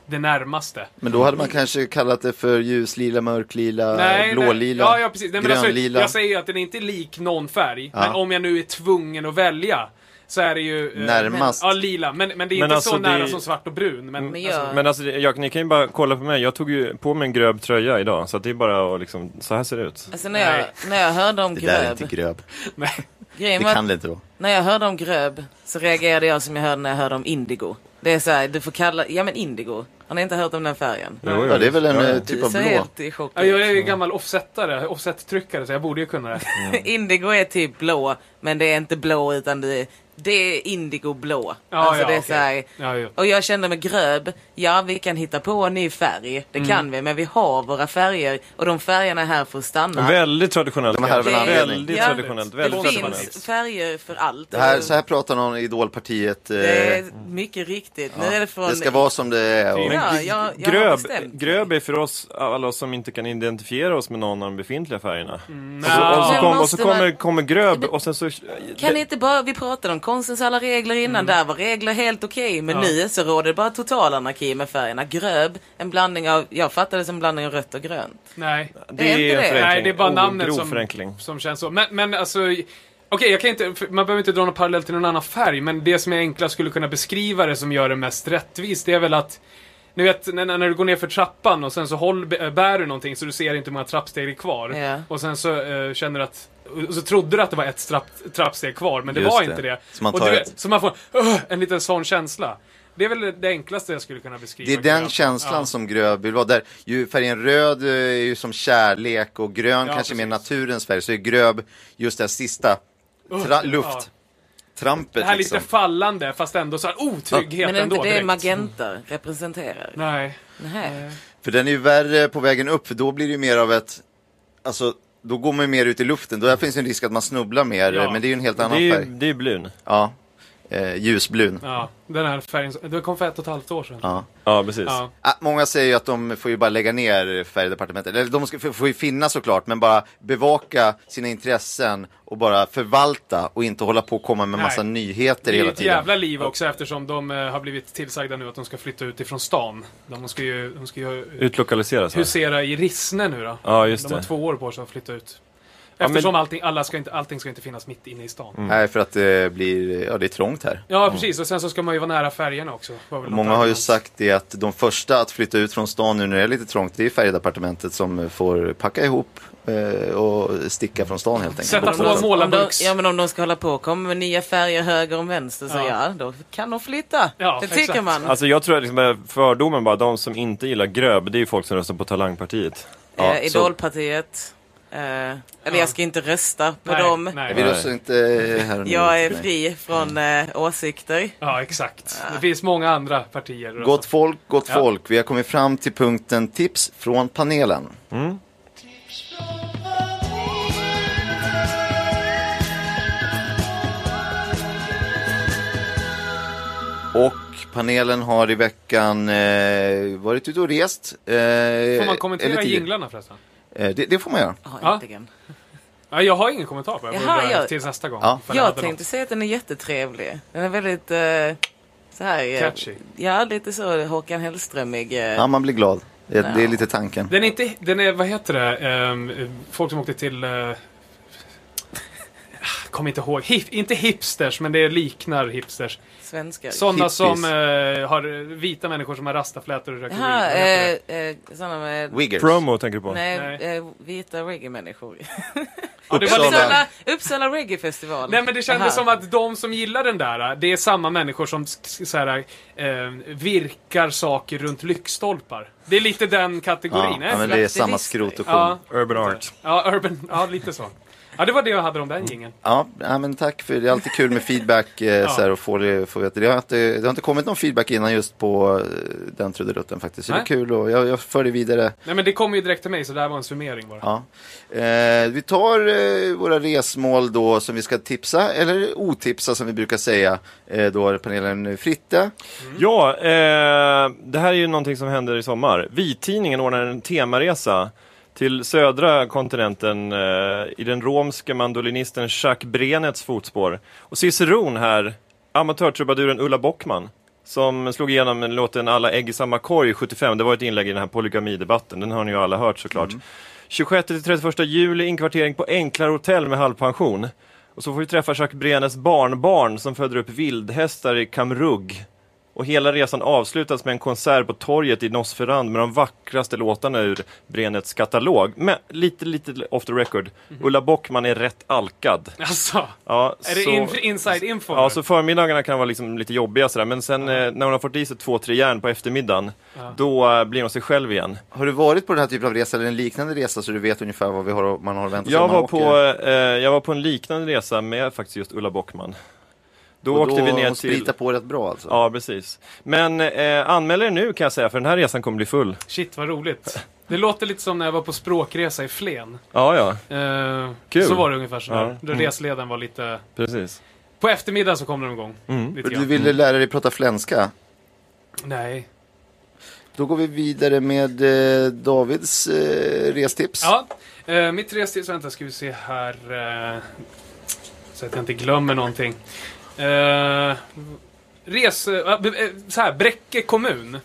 det närmaste. Men då hade man kanske kallat det för ljuslila, mörklila, nej, blålila, nej. Ja, ja, precis. Nej, men grönlila. alltså, jag säger ju att den är inte lik någon färg. Ja. Men om jag nu är tvungen att välja så är det ju eh, närmast. Ja, lila. Men, men det är men inte alltså så det... nära som svart och brun. Men, men, jag... alltså... men alltså, jag, ni kan ju bara kolla på mig. Jag tog ju på mig en gröb tröja idag. Så att det är bara att liksom, så här ser det ut. Alltså när jag, när jag hörde om det gröb. där är inte gröb. Nej. Det kan det inte då. När jag hörde om gröb så reagerade jag som jag hörde när jag hörde om indigo. Det är så här, du får kalla, ja men indigo. Har ni inte hört om den färgen? Jo, jo. Ja, det är väl en ja, typ av blå. blå. I chock. Ja, jag är ju gammal offsettare, offset-tryckare så jag borde ju kunna det. Mm. Indigo är typ blå, men det är inte blå utan det är, det är indigo blå. Ja, alltså ja, det är okay. så här, ja, ja. och jag kände med gröb, ja vi kan hitta på en ny färg, det Mm. kan vi, men vi har våra färger och de färgerna är här för att stanna. Väldigt traditionellt. De här väl anledning. Väldigt Ja, traditionellt. Väldigt det traditionellt. finns färger för allt. Det här, så här pratar någon i Idolpartiet. Eh, Det är mycket riktigt. ja. Nu är det från... Det ska vara som det är. Och... Ja, jag, jag har gröb, bestämt. gröb är för oss, alla oss som inte kan identifiera oss med någon av de befintliga färgerna. Mm, och, så, och, så Men kom, och så måste kommer, man- kommer gröb och sen så... Kan ni inte bara, vi pratade om konstens alla regler innan, där var regler helt okej, men Ja. nu så råder det bara total anarki med färgerna. Gröb, en blandning av, jag fattar det som en blandning av rött och grönt. Nej. Det är inte är en det. förenkling. Nej, det är bara Oh, namnet grov som, förenkling. som känns så. Men, men alltså, okej, okay, jag kan inte, man behöver inte dra någon parallell till någon annan färg, men det som jag enklast skulle kunna beskriva det som gör det mest rättvist, det är väl att, ni vet, när, när du går ner för trappan och sen så håll, bär du någonting så du ser inte hur många trappsteg det är kvar. Ja. Och sen så uh, känner du att, och så trodde du att det var ett trapp, trappsteg kvar, men det Just var det. inte det. Så man och tar du ett- vet, så man får uh, en liten sån känsla. Det är väl det enklaste jag skulle kunna beskriva. Det är den grönt. känslan Ja. som gröb vill vara. Där, ju färgen röd är ju som kärlek och grön Ja, kanske mer precis. naturens färg. Så är gröb just det här sista tra- luft. Trampet Det här liksom. lite fallande, fast ändå så här otrygghet Men är ändå inte det direkt. magenta representerar? Nej. Nej. För den är ju värre på vägen upp, för då blir det ju mer av ett, alltså, då går man ju mer ut i luften. Då finns det en risk att man snubblar mer, Ja. men det är ju en helt Det annan är ju färg. det är blun. Ja, eh, ljusblun. Ja, den här färgen, det kom för ett och ett halvt år sedan. Ja. Ja, precis. Ja. Ah, många säger ju att de får ju bara lägga ner färgdepartementet. Eller de ska, får ju finnas såklart, men bara bevaka sina intressen och bara förvalta och inte hålla på och komma med massa Nej. nyheter Det är hela ett tiden. jävla liv också eftersom de eh, har blivit tillsagda nu att de ska flytta ut ifrån stan. De ska ju, de ska ju Utlokaliseras. va? husera i Rissne nu då. Ja, just De har det. två år på sig att flytta ut. Ja, Eftersom men- allting, alla ska inte, allting ska inte finnas mitt inne i stan. Nej, för att det blir, ja det är trångt här. Ja, precis. Och sen så ska man ju vara nära färgerna också. Var väl något Många har ju argument. sagt det att de första att flytta ut från stan nu när det är lite trångt, det är färgdepartementet som får packa ihop eh, och sticka från stan helt enkelt. Sätta Om på de- om de, målarburks. ja men om de ska hålla på, kommer med nya färger höger och vänster så Ja. ja, då kan de flytta. Ja, det tycker exakt. man. Alltså jag tror att liksom, fördomen bara, de som inte gillar gröb, det är ju folk som röstar på Talangpartiet. Ja, eh, så- Idolpartiet. Eh, eller Ja. jag ska inte rösta på Nej, dem. nej. Vi röstar inte här och nu. Jag är Nej. fri från eh, åsikter. Ja, exakt. Det finns många andra partier. att rösta Gott på. folk, gott Ja. folk. Vi har kommit fram till punkten tips från panelen. Och panelen har i veckan eh, varit ute och rest. Eh, Får man kommentera eller tidigare. jinglarna förresten? Eh, det, det får man göra. Ja, Ja. äntligen. Ja, jag har ingen kommentar på det. Jag Jaha, borde jag- tills nästa gång. Ja. ifall jag Jag hade tänkte något. säga att den är jättetrevlig. Den är väldigt eh, så här. eh, Catchy. Ja, lite så Håkan Hellströmig. Eh, Ja, man blir glad. Det, det är lite tanken. Den är inte, den är, vad heter det, Ehm, folk som åkte till, uh, kommer inte ihåg, Hip, inte hipsters, men det liknar hipsters. Svenskar. Sådana Hippies. som eh, har vita människor som har rastaflätor och röker Jaha, weed. Vad heter det? eh, eh, sådana med... Wiggers. Promo tänker du på? Nej, Nej. eh, vita reggae-människor. Ja, det var lite, Uppsala, Uppsala Reggae-festival. nej, men det kändes Aha. som att de som gillar den där, det är samma människor som s- så här, eh, virkar saker runt lyktstolpar. Det är lite den kategorin. Ja, eh? ja, men det är samma Aktivister. skrot och korn. ja, Ja. Urban Art. ja, urban, ja, lite så. Ja, det var det jag hade om den gingen. Ja, men tack för det. är alltid kul med feedback eh, så här, och få det, få veta. Det har, inte, det har inte kommit någon feedback innan just på eh, den trudelutten faktiskt. Så Nej. det är kul och jag, jag för det vidare. Nej, men det kom ju direkt till mig, så det här var en summering bara. Ja. Eh, vi tar eh, våra resmål då som vi ska tipsa, eller otipsa som vi brukar säga. Eh, då är panelen Fritte. Ja, eh, det här är ju någonting som händer i sommar. Vi-tidningen ordnar en temaresa till södra kontinenten eh, i den romske mandolinisten Jacques Brenets fotspår. Och Ciceron här, amatörtrubaduren Ulla Bockman, som slog igenom låten Alla ägg i samma korg sjuttiofem. Det var ett inlägg i den här polygamidebatten. Den har ni ju alla hört såklart. Mm. tjugosjätte till trettioförsta juli inkvartering på enklare hotell med halvpension. Och så får vi träffa Jacques Brenes barnbarn som föder upp vildhästar i Kamrugg. Och hela resan avslutas med en konsert på torget i Nosferand med de vackraste låtarna ur Brenets katalog. Men lite, lite off the record. Mm-hmm. Ulla Bockman är rätt alkad. Alltså, ja, är så, det in, inside info? Ja, så förmiddagarna kan vara liksom lite jobbiga sådär. Men sen ja. eh, när hon har fått i sig två, tre järn på eftermiddagen, ja. då eh, blir hon sig själv igen. Har du varit på den här typen av resa eller en liknande resa så du vet ungefär vad vi har, man har väntat sig? Jag var, på, eh, jag var på en liknande resa med faktiskt just Ulla Bockman. Då, då åkte vi ner till... sprita på rätt bra alltså. Ja, precis. Men eh, anmäl er nu kan jag säga, för den här resan kommer bli full. Shit, vad roligt. Det låter lite som när jag var på språkresa i Flen. Ja, ja. Eh, Kul. Så var det ungefär så där. Ja. Då Mm. resledaren var lite... Precis. På eftermiddag så kom de igång. Mm. Du ville lära dig prata flenska? Nej. Då går vi vidare med eh, Davids eh, restips. Ja, eh, mitt restips, vänta ska vi se här. Eh, så att jag inte glömmer någonting. Eh, res, eh, så här, Bräcke kommun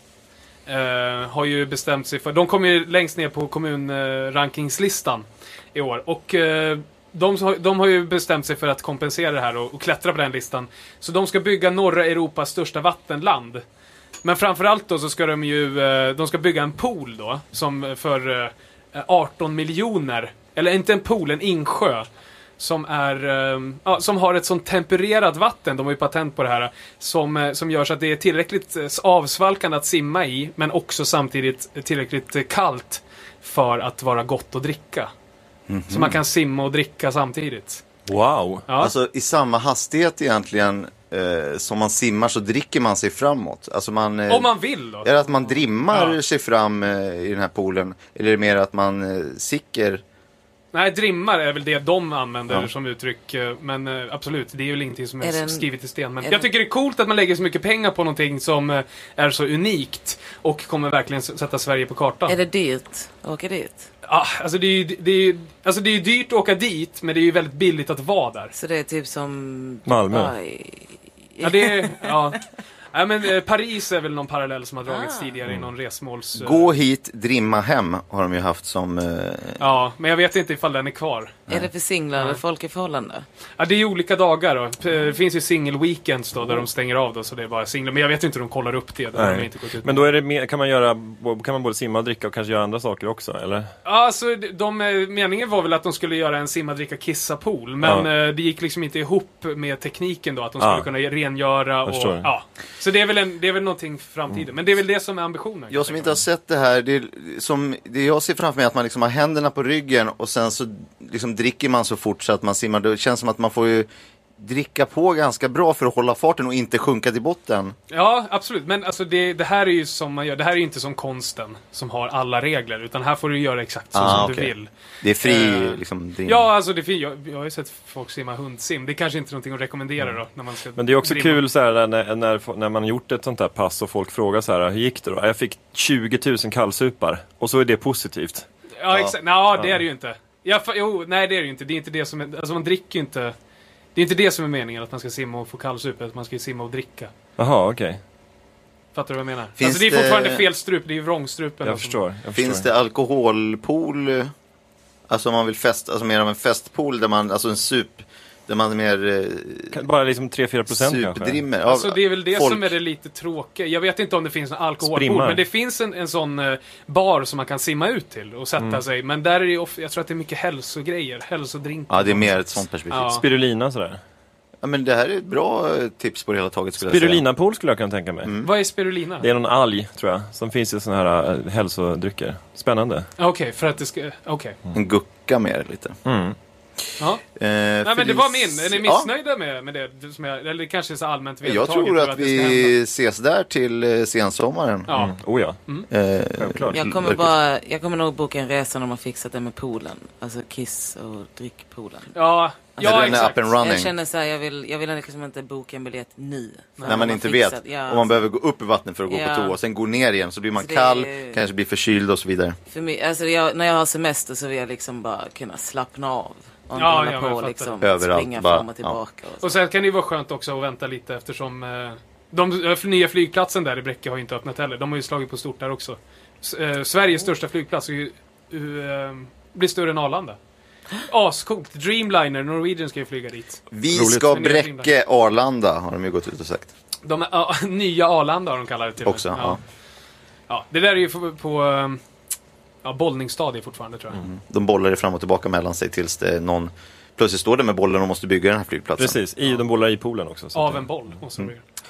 eh, har ju bestämt sig för, de kommer ju längst ner på kommunrankingslistan i år och eh, de, de har ju bestämt sig för att kompensera det här och, och klättra på den listan, så de ska bygga norra Europas största vattenland. Men framförallt då så ska de ju eh, de ska bygga en pool då som för eh, arton miljoner, eller inte en pool, en insjö som är um, ja, som har ett sånt tempererat vatten, de har ju patent på det här, som, uh, som gör så att det är tillräckligt uh, avsvalkande att simma i, men också samtidigt tillräckligt uh, kallt för att vara gott att dricka. Mm-hmm. Så man kan simma och dricka samtidigt. Wow. Ja. Alltså i samma hastighet egentligen eh, som man simmar så dricker man sig framåt. Alltså man, eh, om man vill då. Är det att man drimmar ja. sig fram eh, i den här poolen? Eller är det mer att man eh, sicker? Nej, drimmar är väl det de använder ja. som uttryck. Men äh, absolut, det är ju ingenting som är, är den, skrivet i sten. Men jag den, tycker det är coolt att man lägger så mycket pengar på någonting som äh, är så unikt och kommer verkligen sätta Sverige på kartan. Är det dyrt att åka dit? Ja, alltså det är ju det är, alltså det är dyrt att åka dit, men det är ju väldigt billigt att vara där. Så det är typ som Malmö. Dubai. Ja, det är... Ja. Ja, men eh, Paris är väl någon parallell som har dragits ah. tidigare i någon resmåls... Uh... Gå hit, drimma hem har de ju haft som... Uh... Ja, men jag vet inte ifall den är kvar. Nej. Är det för singlar eller folk i förhållande? Ja, det är olika dagar då. Det finns ju single weekends då, där de stänger av då, så det är bara singlar. Men jag vet inte hur de kollar upp det. Där de inte gått ut men då är det mer, kan man göra, kan man både simma och dricka och kanske göra andra saker också, eller? Ja, alltså de, de, meningen var väl att de skulle göra en simma, dricka, kissa pool. Men ja. det gick liksom inte ihop med tekniken då, att de skulle ja. kunna rengöra och... Ja. Så det är väl en, det är väl någonting för framtiden. Mm. Men det är väl det som är ambitionen. Jag som inte har sett det här, det, är som, det jag ser framför mig är att man liksom har händerna på ryggen och sen så liksom dricker man så fort så att man simmar. Det känns som att man får ju dricka på ganska bra för att hålla farten och inte sjunka till botten. Ja, absolut. Men alltså det, det här är ju som man gör. Det här är ju inte som konsten som har alla regler, utan här får du göra exakt så ah, som okay. du vill. Det är fri uh, liksom din... Ja, alltså det är fri. Jag, jag har ju sett folk simma hundsim. Det är kanske inte någonting att rekommendera då när man ska. Men det är också drimma. kul så här när, när, när man gjort ett sånt här pass och folk frågar så här, hur gick det då? Jag fick tjugo tusen kallsupar och så är det positivt. Ja, ja. exakt. Nej, det är det ju inte. Ja, för, jo, nej, det är det ju inte. Det är inte det som är, alltså man dricker ju inte. Det är inte det som är meningen, att man ska simma och få kallsup, att man ska simma och dricka. Jaha, okej. Okay. Fattar du vad jag menar? Finns alltså det är det... fortfarande fel strup, det är ju vrångstrupen. Jag förstår, jag förstår. Finns det alkoholpool, alltså om man vill fest, alltså mer av en festpool där man, alltså en sup, där man mer... Eh, bara liksom tre till fyra procent kanske? Ja, alltså det är väl det folk... som är det lite tråkiga. Jag vet inte om det finns en alkoholpool, Sprimmar. Men det finns en, en sån eh, bar som man kan simma ut till och sätta mm. sig. Men där är det ofta, jag tror att det är mycket hälsogrejer, hälsodrinkar. Ja, det är mer ett sånt perspektiv. Ja. Spirulina sådär. Ja, men det här är ett bra tips på det hela taget, skulle Spirulina-pool skulle jag kunna tänka mig. Mm. Vad är spirulina? Det är någon alg, tror jag, som finns i såna här äh, hälsodrycker. Spännande. Okej, okay, för att det ska... Okej. Okay. Mm. En gucka mer lite. Mm. Ja. Eh, Nej, men det var min. Är ni missnöjda ja. med, med det? Som jag, eller det kanske är så allmänt vedertaget. Jag tror att, att vi ses där till eh, sensommaren. Ja. Mm. Oh ja. Mm. Eh, jag, kommer bara, jag kommer nog boka en resa när man fixat det med poolen. Alltså kiss- och drickpoolen. Ja, alltså, ja exakt. Up and running. Jag känner så här, jag vill, jag vill liksom inte boka en biljett nu. När man inte fixat. vet. Ja, om man behöver gå upp i vattnet för att gå ja. på toa och sen gå ner igen, så blir man så kall, är... kanske blir förkyld och så vidare. För mig, alltså jag, när jag har semester så vill jag liksom bara kunna slappna av. Och ja, ja, ja, på liksom överallt springa bara, fram och tillbaka. Ja. Och, så. och sen kan det ju vara skönt också att vänta lite eftersom eh, De nya flygplatsen där i Bräcke har ju inte öppnat heller. De har ju slagit på stort där också. S- äh, Sveriges största flygplats är ju, uh, blir större än Arlanda. Ascoolt. Dreamliner, Norwegian ska ju flyga dit. Vi ska Bräcke Arlanda, har de ju gått ut och sagt. De är, uh, nya Arlanda har de kallar det till. Också, ja. ja. Ja, det där är ju på, på um, ja, bollningsstadiet fortfarande, tror jag. Mm. De bollar det fram och tillbaka mellan sig tills det är någon plötsligt står det med bollen och måste bygga den här flygplatsen. Precis, i, de bollar i poolen också. Av en boll måste de bygga. Mm.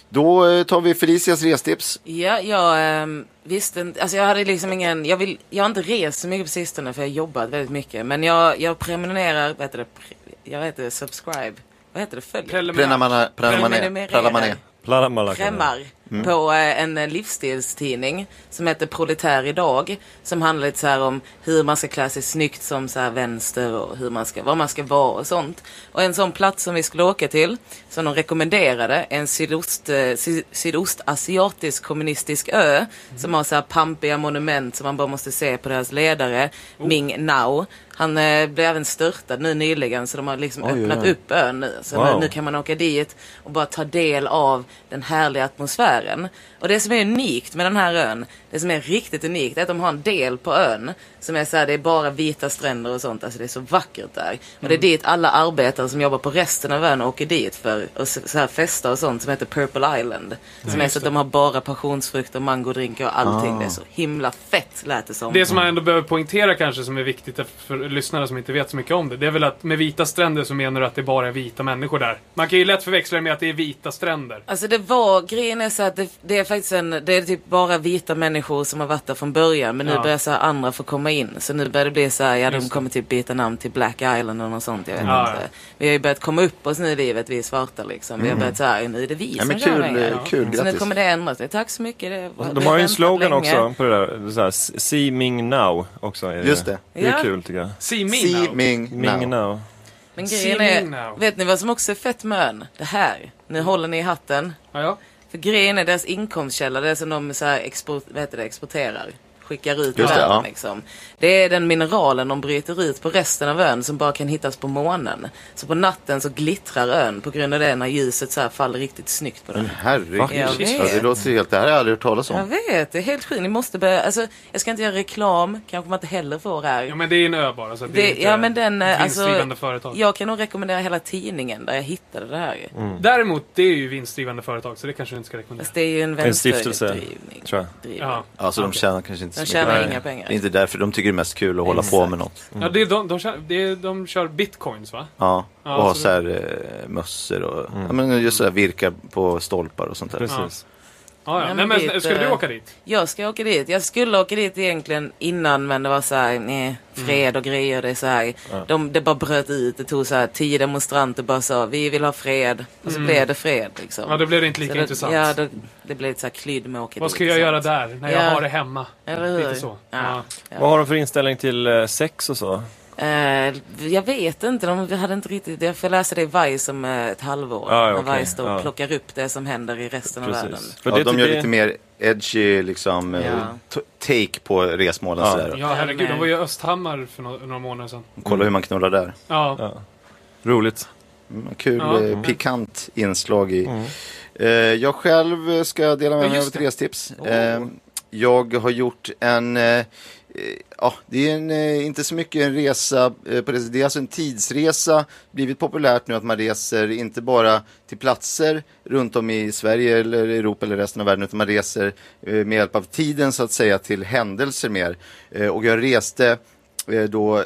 Då tar vi Felicias restips. Ja, jag ähm, visste inte, alltså jag hade liksom ingen, jag vill, jag har inte rest så mycket på sistone för jag har jobbat väldigt mycket, men jag, jag prenumererar, vad heter det, pre, jag heter subscribe, vad heter det, följ? Preliminär, preliminär, preliminär. Krämmar mm. på eh, en livsstilstidning som heter Proletär idag, som handlar lite så här om hur man ska klä sig snyggt som så här vänster och hur man ska, vad man ska vara och sånt. Och en sån plats som vi skulle åka till, som de rekommenderade, en sydost, eh, sy, sydostasiatisk kommunistisk ö mm. som har så här pampiga monument som man bara måste se på deras ledare, oh. Ming Nao. Han eh, blev även störtad nu nyligen, så de har liksom Oj, öppnat ja. upp ön nu. Så wow. nu, nu kan man åka dit och bara ta del av den härliga atmosfären. Och det som är unikt med den här ön, det som är riktigt unikt, är att de har en del på ön som är så här, det är bara vita stränder och sånt. Alltså det är så vackert där. Mm. Och det är dit alla arbetare som jobbar på resten av ön åker dit för att så här festa och sånt, som heter Purple Island. Som ja, är så att de har bara passionsfrukt och mangodrinkar och allting. Ah. Det är så himla fett, lät det som. Det som man ändå behöver poängtera kanske, som är viktigt för lyssnare som inte vet så mycket om det, det är väl att med vita stränder så menar du att det bara är vita människor där. Man kan ju lätt förväxla det med att det är vita stränder. Alltså det var, grejen är så att det, det är faktiskt en, det är typ bara vita människor som har varit där från början, men nu ja. börjar så här andra få komma in. Så nu börjar det bli så här, ja, de kommer typ byta namn till Black Island och något sånt, jag vet ja, inte. Ja. Vi har ju börjat komma upp oss nu i livet, vi är svarta liksom. Vi har börjat så här, nu är det vi som ja, kul, kul, kul, så nu kommer det ändras. Tack så mycket. Det, de har ju en slogan länge. också på det där, så här, See Ming Now också. Är Just det. Det är ja. kul tycker jag. See Ming See Now. Ming now. Ming now. Men grejen är, vet ni vad som också är fett med ön? Det här. Nu håller ni i hatten. Ja, ja. För grejen är deras inkomstkälla, det är som de så här export, vad heter det, exporterar. Skickar ut Just det, världen, ja. liksom. Det är den mineralen de bryter ut på resten av ön som bara kan hittas på månen. Så på natten så glittrar ön på grund av det när ljuset så här faller riktigt snyggt på den. Men herregud, jag vet. Ja, det låter helt, det här har jag aldrig hört talas om. Jag vet, det är helt sjukt. Ni måste börja, alltså, jag ska inte göra reklam, kanske man inte heller får här. Ja, men det är en ö bara, så det, det är inte ja, men den, vinstdrivande alltså, företag. Jag kan nog rekommendera hela tidningen där jag hittade det här. Mm. Däremot, det är ju vinstdrivande företag, så det kanske du inte ska rekommendera. Fast det är ju en vänsterdrivning, tror jag. Ja. Alltså de tjänar kanske inte de så tjänar mycket. Inga pengar. Det är inte därför de tycker det är mest kul att hålla Exakt. på med något. Mm. Ja, det är de, de, kör, det är, de kör bitcoins, va? Ja, och ja, har så så här äh, mössor och mm. ja, men just så här virkar på stolpar och sånt där. Precis. Ja, ja. Nej, men dit, ska du åka dit? Jag ska åka dit. Jag skulle åka dit egentligen innan, men det var så här, nej, fred och grejer. Det är så här, ja. de, det bara bröt ut. Det tog så här, tio demonstranter bara sa, vi vill ha fred. Och så mm. blev det fred liksom. Ja, då blev det inte lika det, intressant. Ja, då, det blev lite så här klydd med att åka Vad dit. ska jag göra där när jag ja. har det hemma? Eller hur? Lite så. Ja. Ja. Ja. Vad har de för inställning till eh, sex och så? Uh, jag vet inte, de hade inte riktigt. Jag får läsa det i Vice om uh, ett halvår. Ah, när okay. Vice då ah. plockar upp det som händer i resten Precis. av världen. För ja, det de gör det... lite mer edgy liksom, ja. t- take på resmålen. Ja, sådär. ja herregud, de var ju i Östhammar för några, några månader sedan. Kolla mm. hur man knullar där. Ja. ja. Roligt. Mm, kul, ja. eh, pikant inslag i. Mm. Eh, jag själv ska dela med mig av ett restips. Oh. Eh, jag har gjort en... Eh, Ja, det är en, inte så mycket en resa på det. Det är alltså en tidsresa, blivit populärt nu att man reser inte bara till platser runt om i Sverige eller Europa eller resten av världen, utan man reser med hjälp av tiden så att säga till händelser mer. Och jag reste då,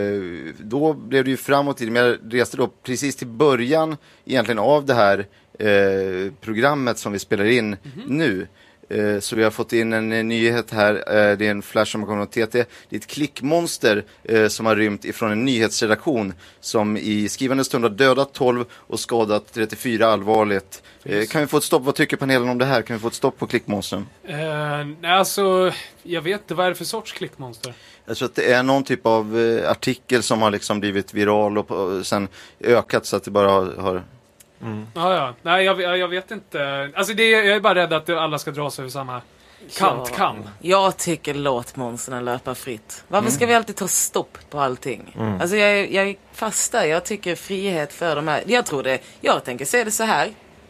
då blev det ju framåt i det, men jag reste då precis till början egentligen av det här programmet som vi spelar in mm-hmm. nu. Så vi har fått in en nyhet här. Det är en flash som har kommit från T T. Det är ett klickmonster som har rymt ifrån en nyhetsredaktion som i skrivande stund har dödat tolv och skadat trettiofyra allvarligt. Yes. Kan vi få ett stopp? Vad tycker panelen om det här? Kan vi få ett stopp på klickmonstern? Uh, alltså, jag vet inte. Vad är det för sorts klickmonster? Jag tror att det är någon typ av uh, artikel som har liksom blivit viral och, och sen ökat så att det bara har... har Mm. Ja, ja. Nej, jag, jag vet inte. Alltså, det är, jag är bara rädd att alla ska dra sig över samma kantkam. Ja, jag tycker låt monsterna löpa fritt. Varför mm. ska vi alltid ta stopp på allting? Mm. Alltså, jag, jag är fast där. Jag tycker frihet för de här... Jag tror det... Jag tänker se det så här.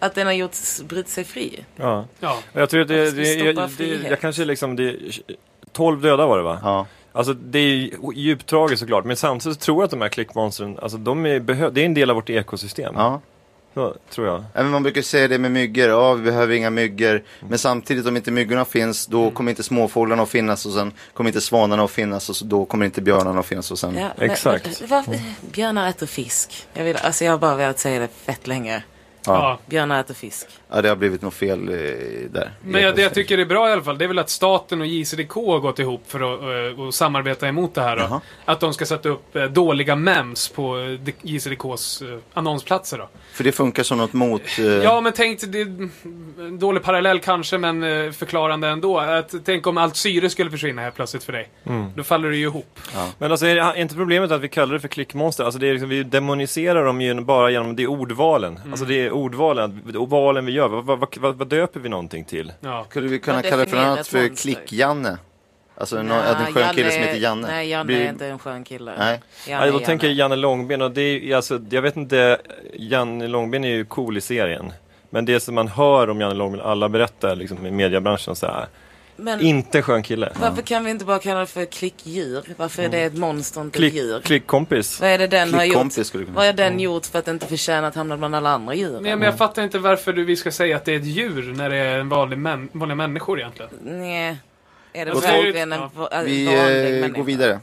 Att den har gjort, brytt sig fri. Ja. Ja. Jag tror att det, det, jag, det, jag kanske liksom, det, tolv döda var det va? Ja. Alltså det är djupt tragiskt såklart, men samtidigt tror jag att de här klickmonstren, alltså de är, behö- det är en del av vårt ekosystem. Ja. Så, tror jag. Även man brukar säga det med myggor, ja vi behöver inga myggor. Men samtidigt om inte myggorna finns, då kommer inte småfåglarna att finnas och sen kommer inte svanarna att finnas och så, då kommer inte björnarna att finnas och sen... Ja, men, exakt. Men, varför, björnar äter fisk. Jag, vill, alltså jag har bara velat säga det fett länge. Ja. Björnar äter fisk. Ja, det har blivit något fel eh, där. Men jag, det jag tycker är bra i alla fall, det är väl att staten och J C D K har gått ihop för att uh, och samarbeta emot det här. Då. Att de ska sätta upp uh, dåliga mems på uh, J C D K:s uh, annonsplatser då. För det funkar som något mot... Eh... Ja, men tänk, det är en dålig parallell kanske, men uh, förklarande ändå. Att, tänk om allt syre skulle försvinna här plötsligt för dig. Mm. Då faller det ju ihop. Ja. Men alltså är det inte problemet att vi kallar det för klickmonster? Alltså det är liksom, vi demoniserar dem ju bara genom det ordvalen. Mm. Alltså det är ordvalen, ordvalen vi gör. Vad, vad, vad, vad döper vi någonting till? Ja. Skulle vi kunna kalla det för annat för klick-Janne? Alltså en, en skön Janne, kille som heter Janne. Nej, Janne Blir... är inte en skön kille. Nej. Janne, ja, då Janne. tänker jag Janne Långben. Och det är, alltså, jag vet inte, Janne Långben är ju cool i serien. Men det som man hör om Janne Långben, alla berättar liksom, i mediebranschen så här. Men inte skön kille. Varför kan vi inte bara kalla det för klickdjur? Varför är det ett monster och inte Klick, ett djur? klickkompis. Vad är det den har gjort? Vad är den mm. gjort för att inte förtjäna att hamna bland alla andra djur? Nej, men jag fattar inte varför du vi ska säga att det är ett djur när det är en vanlig män, vanliga människor egentligen. Nej. Är det Jag verkligen säger- en ja. va- Vi vanlig eh, människa? går vidare.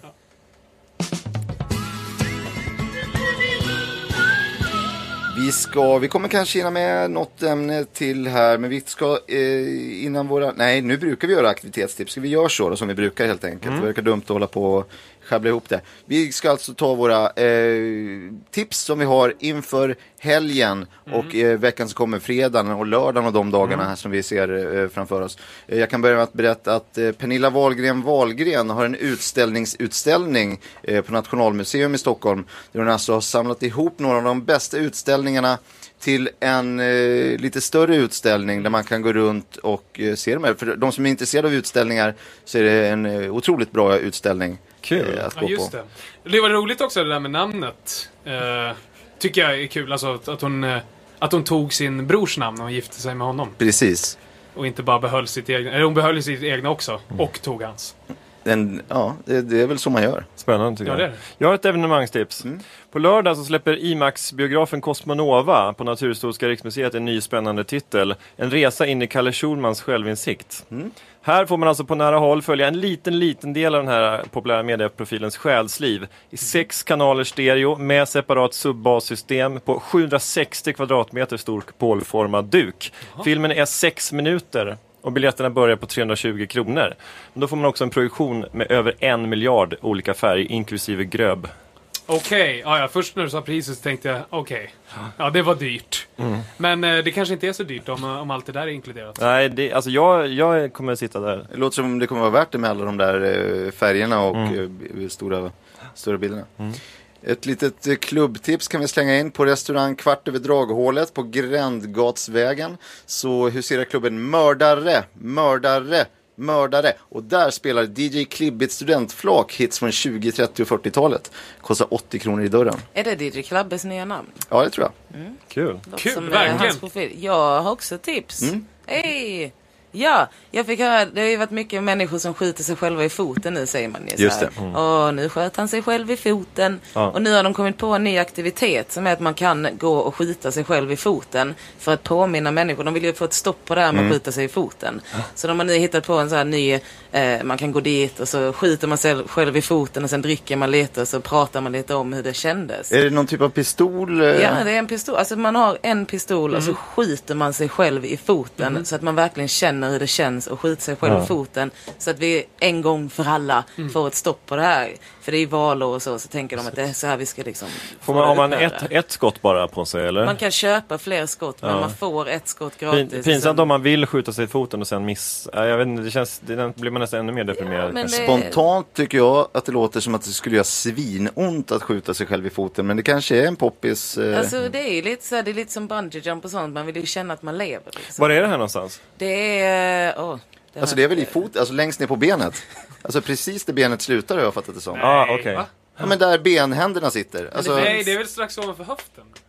Vi ska, vi kommer kanske hinna med något ämne till här, men vi ska eh, innan våra, nej nu brukar vi göra aktivitetstips, ska vi göra så då, som vi brukar helt enkelt, mm. det verkar dumt att hålla på och schabbla ihop det. Vi ska alltså ta våra eh, tips som vi har inför helgen mm. och eh, veckan som kommer, fredagen och lördagen och de dagarna mm. som vi ser eh, framför oss. Eh, jag kan börja med att berätta att eh, Pernilla Wahlgren Wahlgren har en utställningsutställning eh, på Nationalmuseum i Stockholm, där hon alltså har samlat ihop några av de bästa utställningarna till en eh, lite större utställning där man kan gå runt och eh, se dem här. För de som är intresserade av utställningar så är det en eh, otroligt bra utställning. Kul. Eh, att Ja, gå just på. det. Det var roligt också det där med namnet. Eh, tycker jag är kul. Alltså att, att, hon, eh, att hon tog sin brors namn och hon gifte sig med honom. Precis. Och inte bara behöll sitt egna. Eller hon behöll sitt egna också. Mm. Och tog hans. Den, ja, det, det är väl så man gör. Spännande tycker Ja, det är jag. det. Jag har ett evenemangstips. Mm. På lördag så släpper IMAX-biografen Cosmonova på Naturhistoriska riksmuseet en ny spännande titel. En resa in i Kalle Schulmans självinsikt. Mm. Här får man alltså på nära håll följa en liten, liten del av den här populära medieprofilens själsliv. I sex kanaler stereo med separat subbassystem på sjuhundrasextio kvadratmeter stor kupolformad duk. Jaha. Filmen är sex minuter. Och biljetterna börjar på trehundratjugo kronor. Men då får man också en projektion med över en miljard olika färger, inklusive gröb. Okej, okay. ja, ja, först när du sa priset så tänkte jag, okej. Okay. Ja, det var dyrt. Mm. Men eh, det kanske inte är så dyrt om, om allt det där är inkluderat. Nej, det, alltså jag, jag kommer sitta där. Det låter som det kommer vara värt det med alla de där eh, färgerna och mm. eh, stora, stora bilderna. Mm. Ett litet eh, klubbtips kan vi slänga in på restaurang Kvart över Draghålet på Grändgatsvägen. Så huserar klubben Mördare, Mördare, Mördare. Och där spelar D J Klibbit studentflak hits från tjugo, trettio och fyrtiotalet. Kostar åttio kronor i dörren. Är det D J Klabbes nya namn? Ja, det tror jag. Mm. Kul. Kul, verkligen. Jag har också tips. Mm. Hej! Ja, jag fick höra, det har ju varit mycket människor som skjuter sig själva i foten nu, säger man ju. Just det. Mm. Och nu sköt han sig själv i foten. Ja. Och nu har de kommit på en ny aktivitet som är att man kan gå och skjuta sig själv i foten för att påminna människor. De vill ju få ett stopp på det här med mm. att skjuta sig i foten. Ja. Så de har nu hittat på en sån här ny, eh, man kan gå dit och så skjuter man sig själv i foten och sen dricker man lite och så pratar man lite om hur det kändes. Är det någon typ av pistol? Eh? Ja, det är en pistol. Alltså man har en pistol mm. och så skjuter man sig själv i foten mm. så att man verkligen känner hur det känns och skjuta sig själv ja. i foten, så att vi en gång för alla mm. får ett stopp på det här. För det är valår och så, så tänker de att det är så här vi ska liksom får man, har man ett, ett skott bara på sig, eller? Man kan köpa fler skott, ja. men man får ett skott gratis. Fin, pinsamt sen... om man vill skjuta sig i foten och sen miss... Jag vet inte, det känns... Det blir man nästan ännu mer deprimerad. Ja, det... Spontant tycker jag att det låter som att det skulle göra svinont att skjuta sig själv i foten, men det kanske är en poppis... Eh... Alltså det är lite så här, det är lite som bungee jump och sånt, man vill ju känna att man lever. Liksom. Var är det här någonstans? Det är... Oh. Det alltså det är väl i fot, alltså längst ner på benet. Alltså precis där benet slutar har jag fattat det som. Ja, ah, okej. Okay. Ja, men där benhänderna sitter. Alltså... Nej, det är väl strax ovanför höften.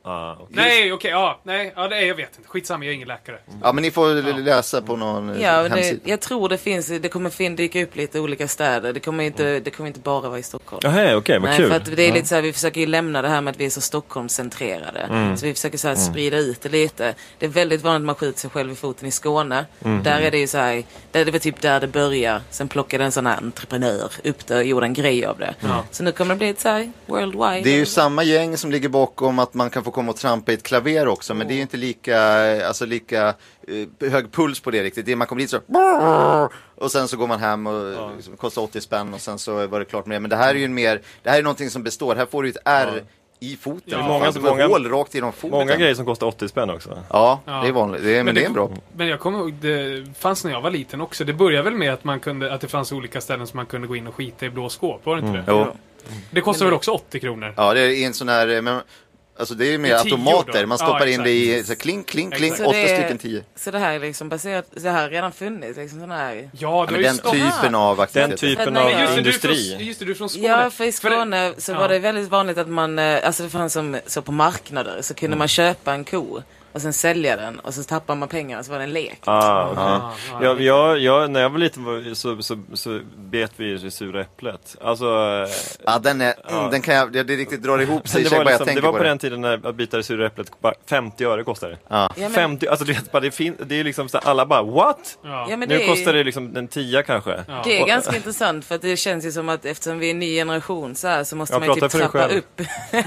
Ah, okay. Nej, okej, okay, ja, nej, ja, det är, jag vet inte. Skitsamma, jag är ingen läkare. Mm. Ja, men ni får ja. läsa på någon ja, hemsida. Det, jag tror det finns, det kommer fin, dyka upp lite olika städer. Det kommer inte, det kommer inte bara vara i Stockholm. Jaha, okej, okay, vad nej, kul. för att det är lite så här, vi försöker ju lämna det här med att vi är så Stockholmscentrerade. Mm. Så vi försöker så här sprida ut det lite. Det är väldigt vanligt att man skjuter sig själv i foten i Skåne. Mm. Där är det ju så här, där det var typ där det börjar. Sen plockade en sån här entreprenör upp det och gjorde en grej av det. Mm. Så nu kommer det bli ett så här worldwide. Det är ju samma gäng som ligger bakom att man kan få komma och trampa i ett klaver också. Men det är ju inte lika, alltså lika uh, hög puls på det riktigt. Det är, man kommer dit så och sen så går man hem och ja. liksom, kostar åttio spänn och sen så var det klart med det. Men det här är ju en mer, det här är någonting som består. Här får du ett R ja. i foten. Ja, det många, alltså, många, hål rakt genom foten. Många grejer som kostar åttio spänn också. Ja, ja. det är vanligt. Det är, men, men det, det är bra. Men jag kommer ihåg, det fanns när jag var liten också. Det började väl med att man kunde, att det fanns olika ställen som man kunde gå in och skita i blå skåp. Var det inte mm. det? Jo. Det kostar väl också åttio kronor? Ja, det är en sån här... Men, alltså det är ju mer automater. Man stoppar ja, in det i så kling, kling, kling, åtta stycken tio. Så det här är liksom baserat, så här redan funnits liksom sån här... Ja, ja den typen av aktivitet. Den typen av just industri. Från, just det, du är från Skåne. Ja, för i Skåne för så ja. var det väldigt vanligt att man, alltså det fanns som så på marknader så kunde mm. man köpa en ko och sen sälja den och så tappar man pengar och så var det en lek. Ah, ah, ah. Ja, jag, jag, när jag var liten så, så, så bet vi det sura äpplet. Alltså, ja, den, är, ja. den kan jag, det riktigt drar ihop sig. Det var, bara liksom, det var på, på den tiden när att bita det sura äpplet bara femtio öre kostade. Ja. Ja, men, femtio, alltså det, det, fin, det är liksom så alla bara, what? Ja. Ja, men nu det kostar är, det liksom en tia kanske. Ja. Det är och, ganska intressant för att det känns ju som att eftersom vi är en ny generation så, här, så måste jag man ju typ trappa upp.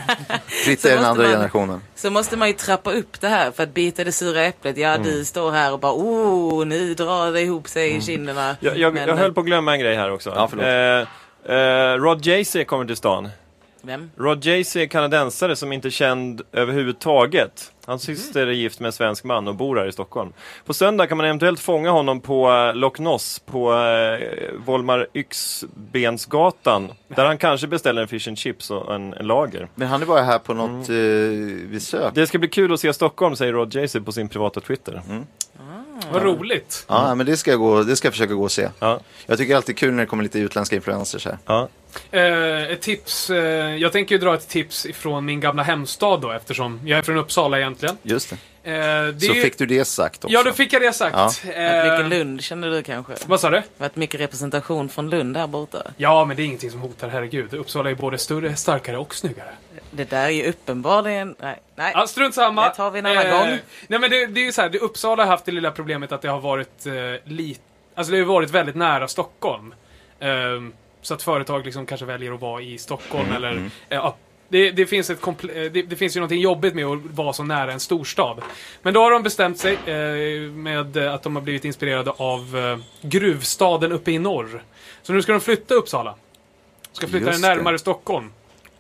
Fritt är den andra man, generationen. Så måste man ju trappa upp det här för att bita det sura äpplet. Ja, mm. du står här och bara, oh, nu drar det ihop sig mm. i kinderna. Jag, jag, men, jag höll på att glömma en grej här också. Ja, förlåt. Eh, eh, Rod Jacey kommer till stan. Vem? Rod Jacey är kanadensare som inte är känd överhuvudtaget. Hans syster är gift med en svensk man och bor här i Stockholm. På söndag kan man eventuellt fånga honom på uh, Loch Ness på uh, Volmar Yxbensgatan. Där han kanske beställer en fish and chips och en, en lager. Men han är bara här på något mm. uh, besök. Det ska bli kul att se Stockholm, säger Rod Jacey på sin privata Twitter. Mm. Vad roligt. Ja, mm. men det ska jag gå, det ska jag försöka gå och se. Ja. Jag tycker alltid kul när det kommer lite utländska influencers här. Ja. Eh, ett tips, eh, jag tänker ju dra ett tips ifrån min gamla hemstad då, eftersom jag är från Uppsala egentligen. Just det. Eh, det Så ju... fick du det sagt också. Ja, då fick jag det sagt. Ja. Eh, mycket Lund känner du kanske? Vad sa du? Varit mycket representation från Lund där borta. Ja, men det är ingenting som hotar, herregud. Uppsala är både större, starkare och snyggare. Det där är ju uppenbarligen... Nej, nej. Ja, strunt samma. Det tar vi en annan eh, gång. Nej, men det, det är ju så här, det Uppsala har haft det lilla problemet att det har varit eh, lite... Alltså det har varit väldigt nära Stockholm. Eh, så att företag liksom kanske väljer att vara i Stockholm mm, eller... Mm. Eh, ja. Det, det, finns ett komple- det, det finns ju någonting jobbigt med att vara så nära en storstad. Men då har de bestämt sig eh, med att de har blivit inspirerade av eh, gruvstaden uppe i norr. Så nu ska de flytta Uppsala. Ska flytta den närmare det. Stockholm.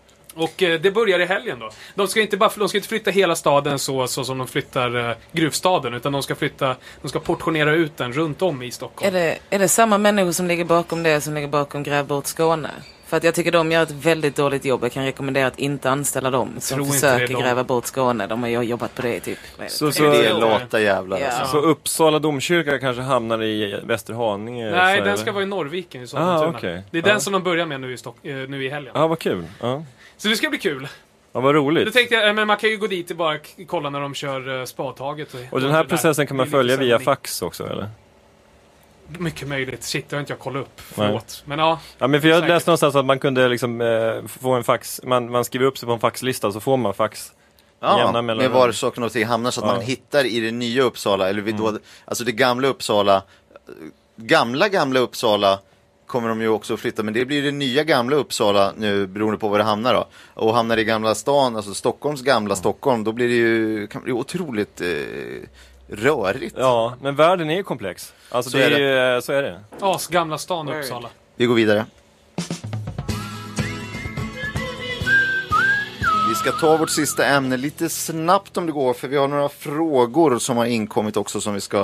Och eh, det börjar i helgen då. De ska inte bara de ska inte flytta hela staden så, så som de flyttar eh, gruvstaden, utan de ska flytta, de ska portionera ut den runt om i Stockholm. Är det, är det samma människor som ligger bakom det som ligger bakom Gräv bort Skåne? För att jag tycker de gör ett väldigt dåligt jobb. Jag kan rekommendera att inte anställa dem som försöker gräva bort Skåne. De har ju jobbat på det typ. Så, så, det är låta jävlar. Ja. Alltså. Så Uppsala domkyrka kanske hamnar i Västerhaninge? Nej, så, den eller? ska vara i Norrviken i ah, okay. Det är ah. den som de börjar med nu i, Stock- nu i helgen. Ja, ah, vad kul. Ah. Så det ska bli kul. Ja, vad roligt. Då tänkte jag, men man kan ju gå dit och bara k- kolla när de kör uh, spataget. Och, och den här processen kan man följa via fax också, eller? Mycket möjligt. Shit, det har inte jag kollat upp. Förlåt. Men ja. Ja, men för jag säkert. läste någonstans att man kunde liksom eh, få en fax. Man, man skriver upp sig på en faxlista så får man fax. Ja, med var saken och ting hamnar så att ja. man hittar i det nya Uppsala. Eller vid mm. då, alltså det gamla Uppsala. Gamla, gamla Uppsala kommer de ju också att flytta. Men det blir det nya gamla Uppsala nu beroende på var det hamnar då. Och hamnar det i gamla stan, alltså Stockholms gamla mm. Stockholm. Då blir det ju kan bli otroligt... Eh, rörigt. Ja, men världen är ju komplex. Alltså så det är det. Är ju, så är det. As, gamla stan Uppsala. Vi går vidare. Vi ska ta vårt sista ämne lite snabbt om det går, för vi har några frågor som har inkommit också som vi ska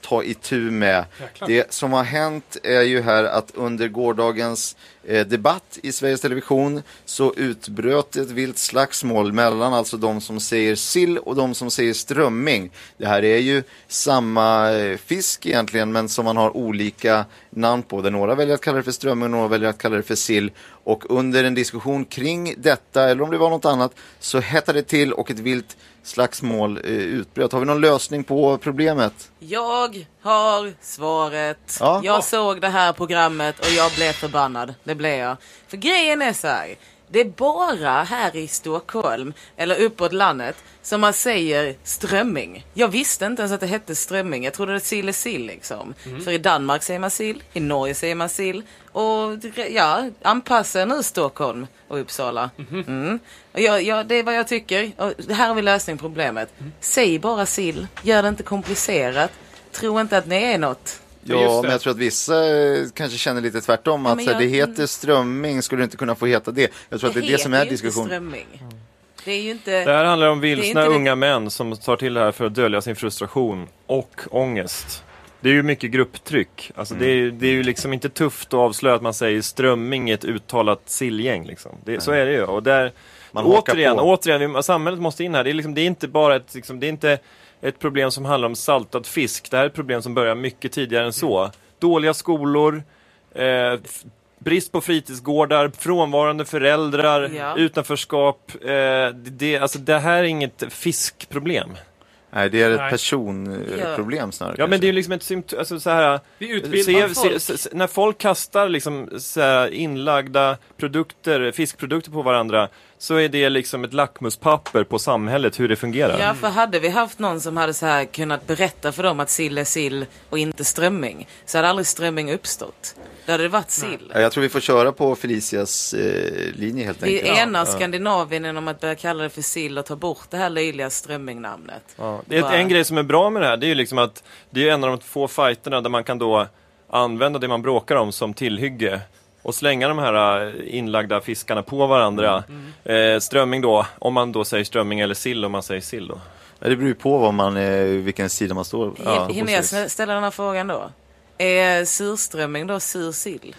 ta itu med. Jäklar. Det som har hänt är ju här att under gårdagens eh, debatt i Sveriges Television så utbröt ett vilt slagsmål mellan alltså de som säger sill och de som säger strömming. Det här är ju samma eh, fisk egentligen, men som man har olika namn på. Där några väljer att kalla det för strömming och några väljer att kalla det för sill. Och under en diskussion kring detta, eller om det var något annat, så hettade det till och ett vilt slagsmål eh, utbröt. Har vi någon lösning på problemet? Jag har svaret. Ja. Jag såg det här programmet och jag blev förbannad. Det blev jag. För grejen är så här. Det är bara här i Stockholm eller uppåt landet som man säger strömming. Jag visste inte ens att det hette strömming. Jag trodde det sill är sill liksom. Mm. För i Danmark säger man sill, i Norge säger man sill. Och ja, anpassa nu Stockholm och Uppsala. Mm. Mm. Och jag, jag, det är vad jag tycker. Och det här har vi lösning på problemet. Mm. Säg bara sill. Gör det inte komplicerat. Tro inte att ni är något. Ja, men jag tror att vissa eh, kanske känner lite tvärtom. Ja, att jag, det heter strömming, skulle inte kunna få heta det. Jag tror det att det är det som är diskussion. Mm. Det är ju inte... Det här handlar om vilsna det... unga män som tar till det här för att dölja sin frustration och ångest. Det är ju mycket grupptryck. Alltså mm. det, är, det är ju liksom inte tufft att avslöja att man säger strömming i ett uttalat sillgäng. Liksom. Det, så är det ju. Och där, man återigen, återigen, samhället måste in här. Det är, liksom, det är inte bara ett... Liksom, det är inte ett problem som handlar om saltad fisk. Det här är ett problem som börjar mycket tidigare än så. Mm. Dåliga skolor, eh, brist på fritidsgårdar, frånvarande föräldrar, ja. utanförskap. Eh, det, det, alltså, det här är inget fiskproblem. Nej, det är ett personproblem ja. snarare. Ja, kanske. Men det är liksom ett symptom. Alltså, så här, se, se, se, se, när folk kastar liksom, så här, inlagda produkter, fiskprodukter på varandra, så är det liksom ett lackmuspapper på samhället, hur det fungerar. Ja, för hade vi haft någon som hade så här kunnat berätta för dem att sill är sill och inte strömming, så hade aldrig strömming uppstått. Då hade det varit sill. Ja, jag tror vi får köra på Felicias eh, linje helt enkelt. Vi enar ja. Skandinavien genom att börja kalla det för sill och ta bort det här löjliga strömmingnamnet. Ja. Det är ett, en grej som är bra med det här, det är ju liksom att det är en av de få fighterna där man kan då använda det man bråkar om som tillhygge. Och slänga de här inlagda fiskarna på varandra. Mm. Eh, strömming då, om man då säger strömming, eller sill om man säger sill då. Ja, det beror ju på vad man, eh, vilken sida man står. Ja, hinner jag ställa den här frågan då? Är surströmming då sursill?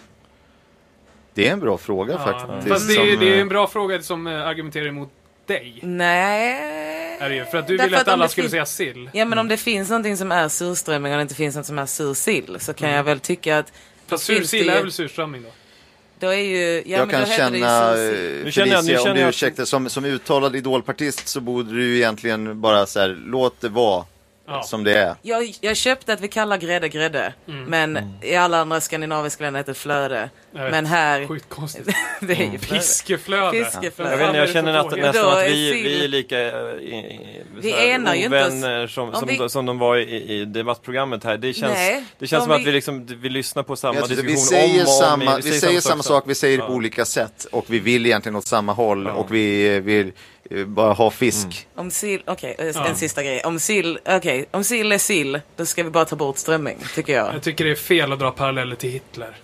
Det är en bra fråga ja, faktiskt. Fast det är, det är en bra fråga som argumenterar emot dig. Nej. Är det ju? För att du vill att, att alla skulle säga sill. Ja, men om det finns någonting som är surströmming och det inte finns något som är sursill, så kan mm. jag väl tycka att... Fast sursill är väl surströmming då? Då är ju, ja, jag men kan känna, Felicia, om du jag... ursäktar, som, som uttalad idolpartist så borde du egentligen bara så här, låt det vara ja. som det är. Jag, jag köpte att vi kallar grädde grädde, mm. men mm. i alla andra skandinaviska länder heter det flöde. Men här... Sjukt konstigt. Det är ju flöde. Fiskeflöde. Fiskeflöde. Jag, vet inte, jag känner nästan, nästan att vi, vi är lika i, vi enar ju inte oss. Som, som, vi... som de var i, i debattprogrammet här. Det känns, Nej, det känns som vi... att vi, liksom, vi lyssnar på samma diskussion vi säger om samma, om. Vi, vi säger, säger samma sak, vi säger det på ja. olika sätt. Och vi vill egentligen åt samma håll. Ja. Och vi vill bara ha fisk. Mm. Om sill, okej, okay, en ja. sista grej. Om sill, okej, okay, om sill är sill, då ska vi bara ta bort strömming, tycker jag. Jag tycker det är fel att dra paralleller till Hitler.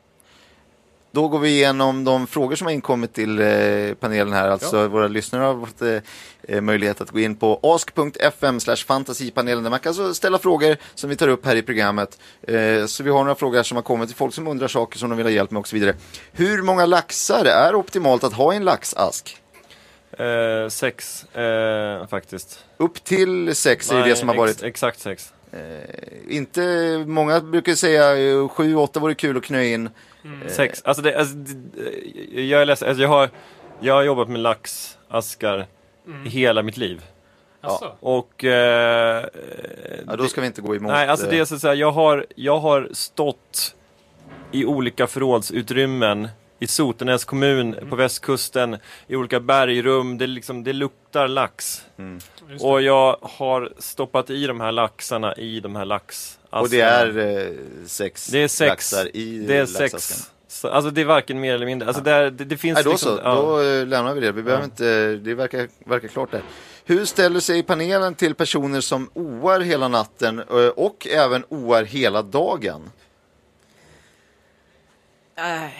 Då går vi igenom de frågor som har inkommit till eh, panelen här. Alltså ja. våra lyssnare har fått eh, möjlighet att gå in på ask punkt f m slash fantasipanelen där man kan alltså ställa frågor som vi tar upp här i programmet. Eh, så vi har några frågor som har kommit till folk som undrar saker som de vill ha hjälp med och så vidare. Hur många laxar är optimalt att ha i en laxask? Eh, sex, eh, faktiskt. Upp till sex är Nej, det som har varit. Ex, exakt sex. Eh, inte, många brukar säga eh, sju, åtta vore kul att knö in. Mm. Sex, alltså, det, alltså det, jag är ledsen, alltså jag har jag har jobbat med laxaskar mm. hela mitt liv. Ja. Och eh, ja, då ska vi inte gå emot. Nej, alltså det är så här, jag har jag har stått i olika förrådsutrymmen i Sotenäs kommun mm. på västkusten i olika bergrum, det liksom det luktar lax. Mm. Och jag har stoppat i de här laxarna i de här lax. Och det är eh, sex, det är sex laxar i det är sex. Så, alltså det är varken mer eller mindre. Alltså ja. det, det, det finns Nej, då liksom, så, ja. då lämnar vi det. Vi behöver ja. inte, det verkar, verkar klart där. Hur ställer sig panelen till personer som oar hela natten och även oar hela dagen? Äh.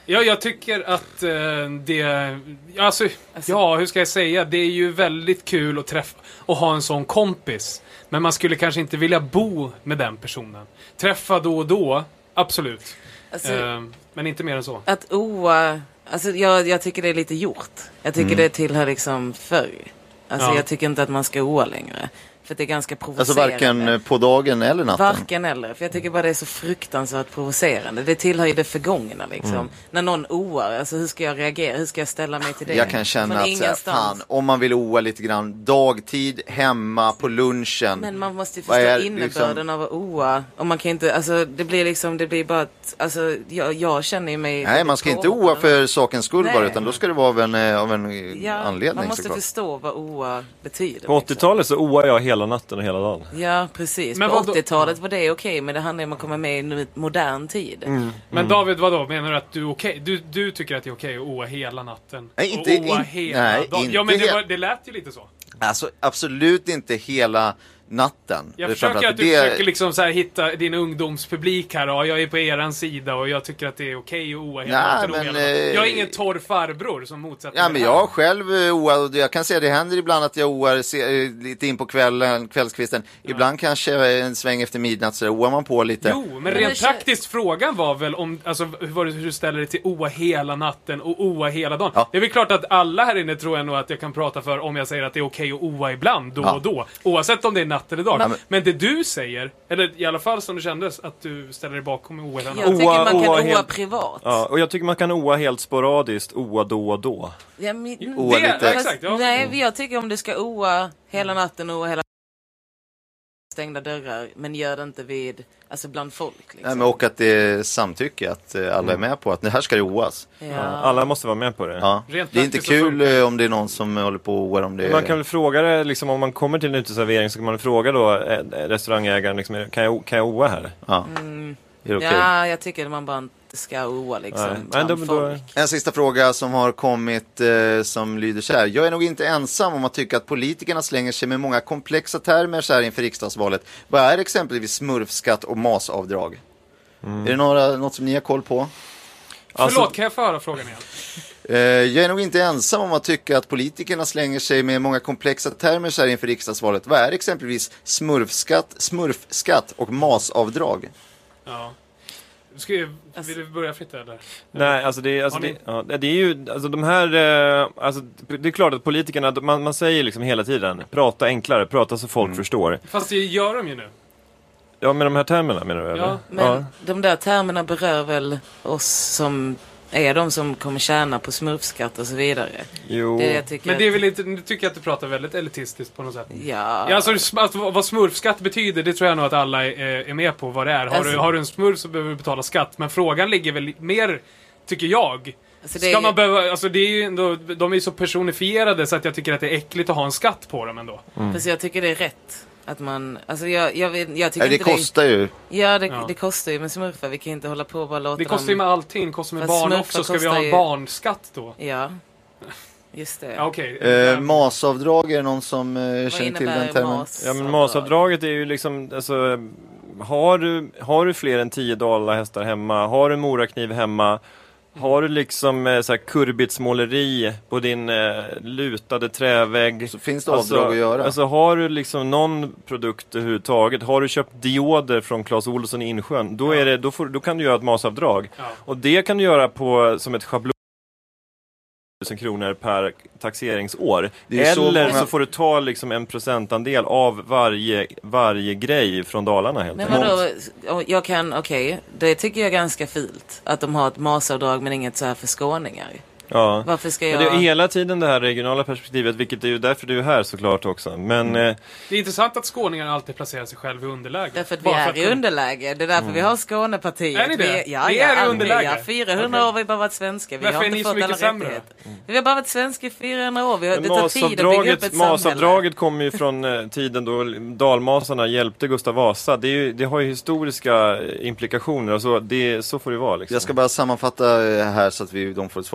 Ja, jag tycker att eh, det... Alltså, alltså, ja, hur ska jag säga? Det är ju väldigt kul att träffa och ha en sån kompis. Men man skulle kanske inte vilja bo med den personen. Träffa då och då, absolut. Alltså, eh, men inte mer än så. Att oa... Alltså, jag, jag tycker det är lite gjort. Jag tycker mm. det tillhör liksom förr. Alltså, ja. jag tycker inte att man ska oa längre. För det är ganska provocerande. Alltså varken på dagen eller natten? Varken eller. För jag tycker bara det är så fruktansvärt provocerande. Det tillhör ju det förgångna liksom. Mm. När någon oar, alltså hur ska jag reagera? Hur ska jag ställa mig till det? Jag kan känna att så, fan, om man vill oa lite grann dagtid, hemma, på lunchen. Men man måste ju förstå är, innebörden liksom... av att oa. Och man kan inte, alltså det blir liksom, det blir bara att, alltså jag, jag känner ju mig... Nej, man ska inte oa för sakens skull bara, utan då ska det vara av en, av en ja, anledning. Man måste såklart. förstå vad oa betyder. På åttiotalet så oar jag hela natten och hela dagen. Ja, precis. Men på åttiotalet var det okej, okay, men det handlar om att komma med i en modern tid. Mm. Mm. Men David, vad då? Menar du att du, okay? du, du tycker att det är okej okay att oa hela natten? Nej, inte, och oa in, hela nej, dagen? inte Ja, men det, he- var, det lät ju lite så. Alltså, absolut inte hela natten. Jag försöker att du det... försöker liksom så här hitta din ungdomspublik här. Och jag är på eran sida och jag tycker att det är okej att oa hela natten. Men, hela eh... Jag är ingen torr farbror som motsätter ja, men jag själv oar, och jag kan säga att det händer ibland att jag oar se, lite in på kvällen, kvällskvisten. Ja. Ibland kanske en sväng efter midnatt så oar man på lite. Jo, men rent men praktiskt frågan var väl om, alltså, hur, hur du ställer dig till oa hela natten och oa hela dagen. Ja. Det är väl klart att alla här inne tror jag nog att jag kan prata för om jag säger att det är okej att oa ibland, då ja. och då. Oavsett om det är natt eller dag. Men, men det du säger, eller i alla fall som det kändes, att du ställer dig bakom oa hela natten. Jag tycker oa, man kan oa, oa helt... privat. Ja, och jag tycker man kan oa helt sporadiskt, oa då och då. Ja, men, oa det, lite. Fast, ja. Nej, jag tycker om du ska oa hela natten och hela stängda dörrar, men gör det inte vid, alltså bland folk liksom. Nej, men och att det är samtycke, att alla mm. är med på att det här ska det oas. Ja. Ja, alla måste vara med på det. Ja. Det är inte kul om det är någon som håller på att oa om det. Man kan väl fråga det, liksom, om man kommer till en uteservering så kan man fråga då eh, restaurangägaren, liksom, kan jag, kan jag oa här? Ja. Mm. Är det okay? Ja, jag tycker att man bara inte ska oa liksom. Men då, då... En sista fråga som har kommit eh, som lyder så här. Jag är nog inte ensam om att tycka att politikerna slänger sig med många komplexa termer så här inför riksdagsvalet. Vad är exempelvis smurfskatt och masavdrag? Mm. Är det några, något som ni har koll på? Förlåt, alltså, kan jag få höra frågan igen? Eh, jag är nog inte ensam om att tycka att politikerna slänger sig med många komplexa termer så här inför riksdagsvalet. Vad är exempelvis smurfskatt, smurfskatt och masavdrag? Ja. Ska jag, vill du börja fritt där? Nej, alltså det, alltså det, ja, det är ju, alltså de här, eh, alltså det är klart att politikerna, man, man säger liksom hela tiden, prata enklare, prata så folk mm. förstår. Fast det gör de ju nu. Ja, med de här termerna menar du? Ja, eller? men ja. de där termerna berör väl oss som är de som kommer tjäna på smurfskatt och så vidare. Jo. Det men det är väl inte, du tycker att du pratar väldigt elitistiskt på något sätt. Ja. Ja, alltså att, vad smurfskatt betyder, det tror jag nog att alla är, är med på vad det är. Har, alltså, du, har du en smurf så behöver du betala skatt. Men frågan ligger väl mer, tycker jag. Alltså det Ska är man ju... behöva, alltså det är ju ändå, de är ju så personifierade så att jag tycker att det är äckligt att ha en skatt på dem ändå. Mm. Fast jag tycker det är rätt. Att man, alltså jag, jag, vet, jag tycker ja, det inte kostar det, ju. Ja det, ja, det kostar ju med smurfar. Vi kan inte hålla på och bara låta det kostar ju med allting. Det kostar med Fast barn också. Ska vi ha en ju... barnskatt då? Ja, just det. Ja, okay. eh, masavdrag, är det någon som eh, känner till den termen? Ja, men masavdraget är ju liksom, alltså, har du, har du fler än tio dollar hästar hemma, har du morakniv hemma, har du liksom eh, så här kurbitsmåleri på din eh, lutade trävägg, så finns det alltså, avdrag att göra. Alltså har du liksom någon produkt överhuvudtaget, har du köpt dioder från Clas Ohlson i Insjön, då, är det, då, får, då kan du göra ett masavdrag. Ja. Och det kan du göra på, som ett schablon tusen kronor per taxeringsår. Eller så, många... så får du ta liksom en procentandel av varje, varje grej från Dalarna helt enkelt. Men vadå, jag kan, okej, okay, det tycker jag är ganska fult att de har ett masavdrag men inget så här för skåningar. Ja. Varför ska jag... Men det är hela tiden det här regionala perspektivet, vilket är ju därför du är här såklart också. Men, mm. eh... det är intressant att skåningar alltid placerar sig själv i underläge. Därför att vi är att... i underläge. Det är därför mm. vi har Skånepartiet. Är ni det? Vi, ja, vi ja, är i underläge? Ja, fyrahundra okay. år har vi bara varit svenska. Vi varför har är inte ni fått så mycket alla sämre? Mm. Vi har bara varit svenska i fyrahundra år. Vi har, det tar tid att bygga upp ett masavdraget kommer ju från eh, tiden då dalmasarna hjälpte Gustav Vasa. Det, är ju, det har ju historiska implikationer. Alltså, det, så får det vara. Liksom. Jag ska bara sammanfatta här så att vi, de får ett svar på frågan.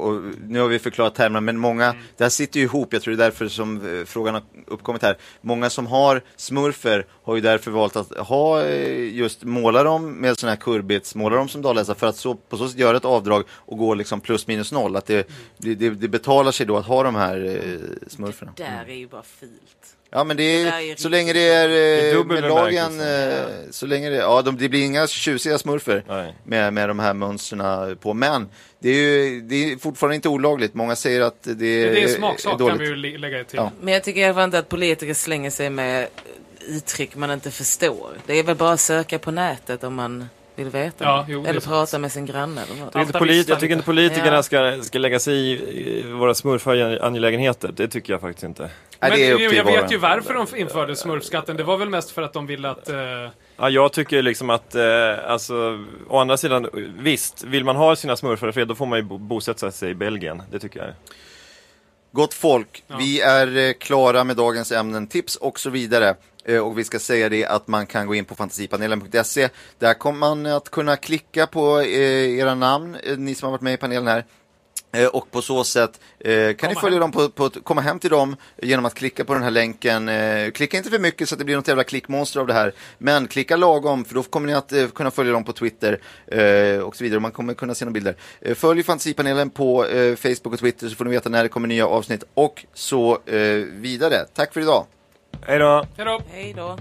och nu har vi förklarat termerna, men många, mm. det här sitter ju ihop, jag tror det är därför som eh, frågan har uppkommit här. Många som har smurfer har ju därför valt att ha eh, just måla dem med sådana här kurbits, måla dem som dalläsare för att så, på så sätt göra ett avdrag och gå liksom plus minus noll. Att det, mm. det, det betalar sig då att ha de här eh, smurferna. Det där är ju bara fult. Ja, men det är, det är så länge det är, eh, är med lagen, eh, så länge det, ja, de, det blir inga tjusiga smurfer med, med de här mönsterna på, men det är ju det är fortfarande inte olagligt. Många säger att det, det är, det är smaksak, är dåligt. Kan vi ju lägga till. Ja. Men jag tycker i alla fall inte att politiker slänger sig med uttryck man inte förstår. Det är väl bara att söka på nätet om man vill veta. Ja, jo, eller prata med sin granne. Eller något. Jag, inte polit- jag tycker inte politikerna ja. ska, ska lägga sig i våra smurfangelägenheter. Det tycker jag faktiskt inte. Men det är jag vet ju varför de införde smurfskatten. Det var väl mest för att de ville att... Uh... Ja, jag tycker liksom att, eh, alltså, å andra sidan, visst, vill man ha sina smurfar för då får man ju bosätta sig i Belgien. Det tycker jag. Gott folk, ja. Vi är eh, klara med dagens ämnen, tips och så vidare. Eh, och vi ska säga det att man kan gå in på fantasipanelen punkt se. Där kommer man att kunna klicka på eh, era namn, eh, ni som har varit med i panelen här. Eh, och på så sätt eh, kan komma ni följa hem. dem på, på komma hem till dem genom att klicka på den här länken. Eh, klicka inte för mycket så att det blir något jävla klickmonster av det här. Men klicka lagom, för då kommer ni att eh, kunna följa dem på Twitter eh, och så vidare. Man kommer kunna se några bilder. Eh, följ Fantasipanelen på eh, Facebook och Twitter så får ni veta när det kommer nya avsnitt och så eh, vidare. Tack för idag. Hej då. Hej då. Hej då.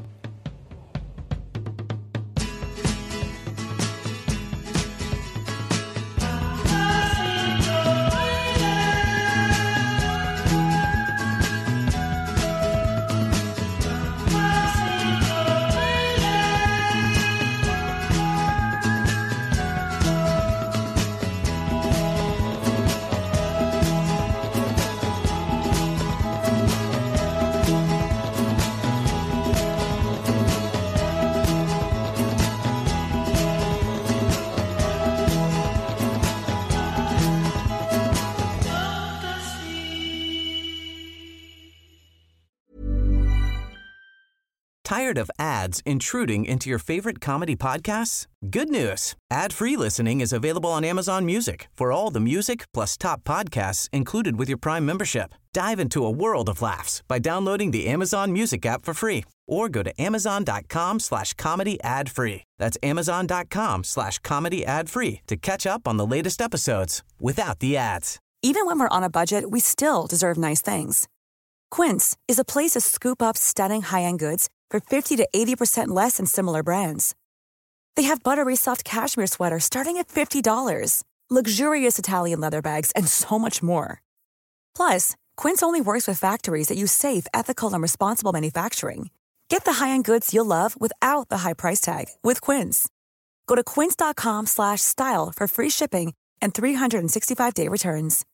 Tired of ads intruding into your favorite comedy podcasts? Good news. Ad-free listening is available on Amazon Music for all the music plus top podcasts included with your Prime membership. Dive into a world of laughs by downloading the Amazon Music app for free or go to amazon.com slash comedy ad free. That's amazon.com slash comedy ad free to catch up on the latest episodes without the ads. Even when we're on a budget, we still deserve nice things. Quince is a place to scoop up stunning high-end goods for fifty to eighty percent less than similar brands. They have buttery soft cashmere sweaters starting at fifty dollars, luxurious Italian leather bags, and so much more. Plus, Quince only works with factories that use safe, ethical, and responsible manufacturing. Get the high-end goods you'll love without the high price tag with Quince. Go to quince.com slash style for free shipping and three sixty-five day returns.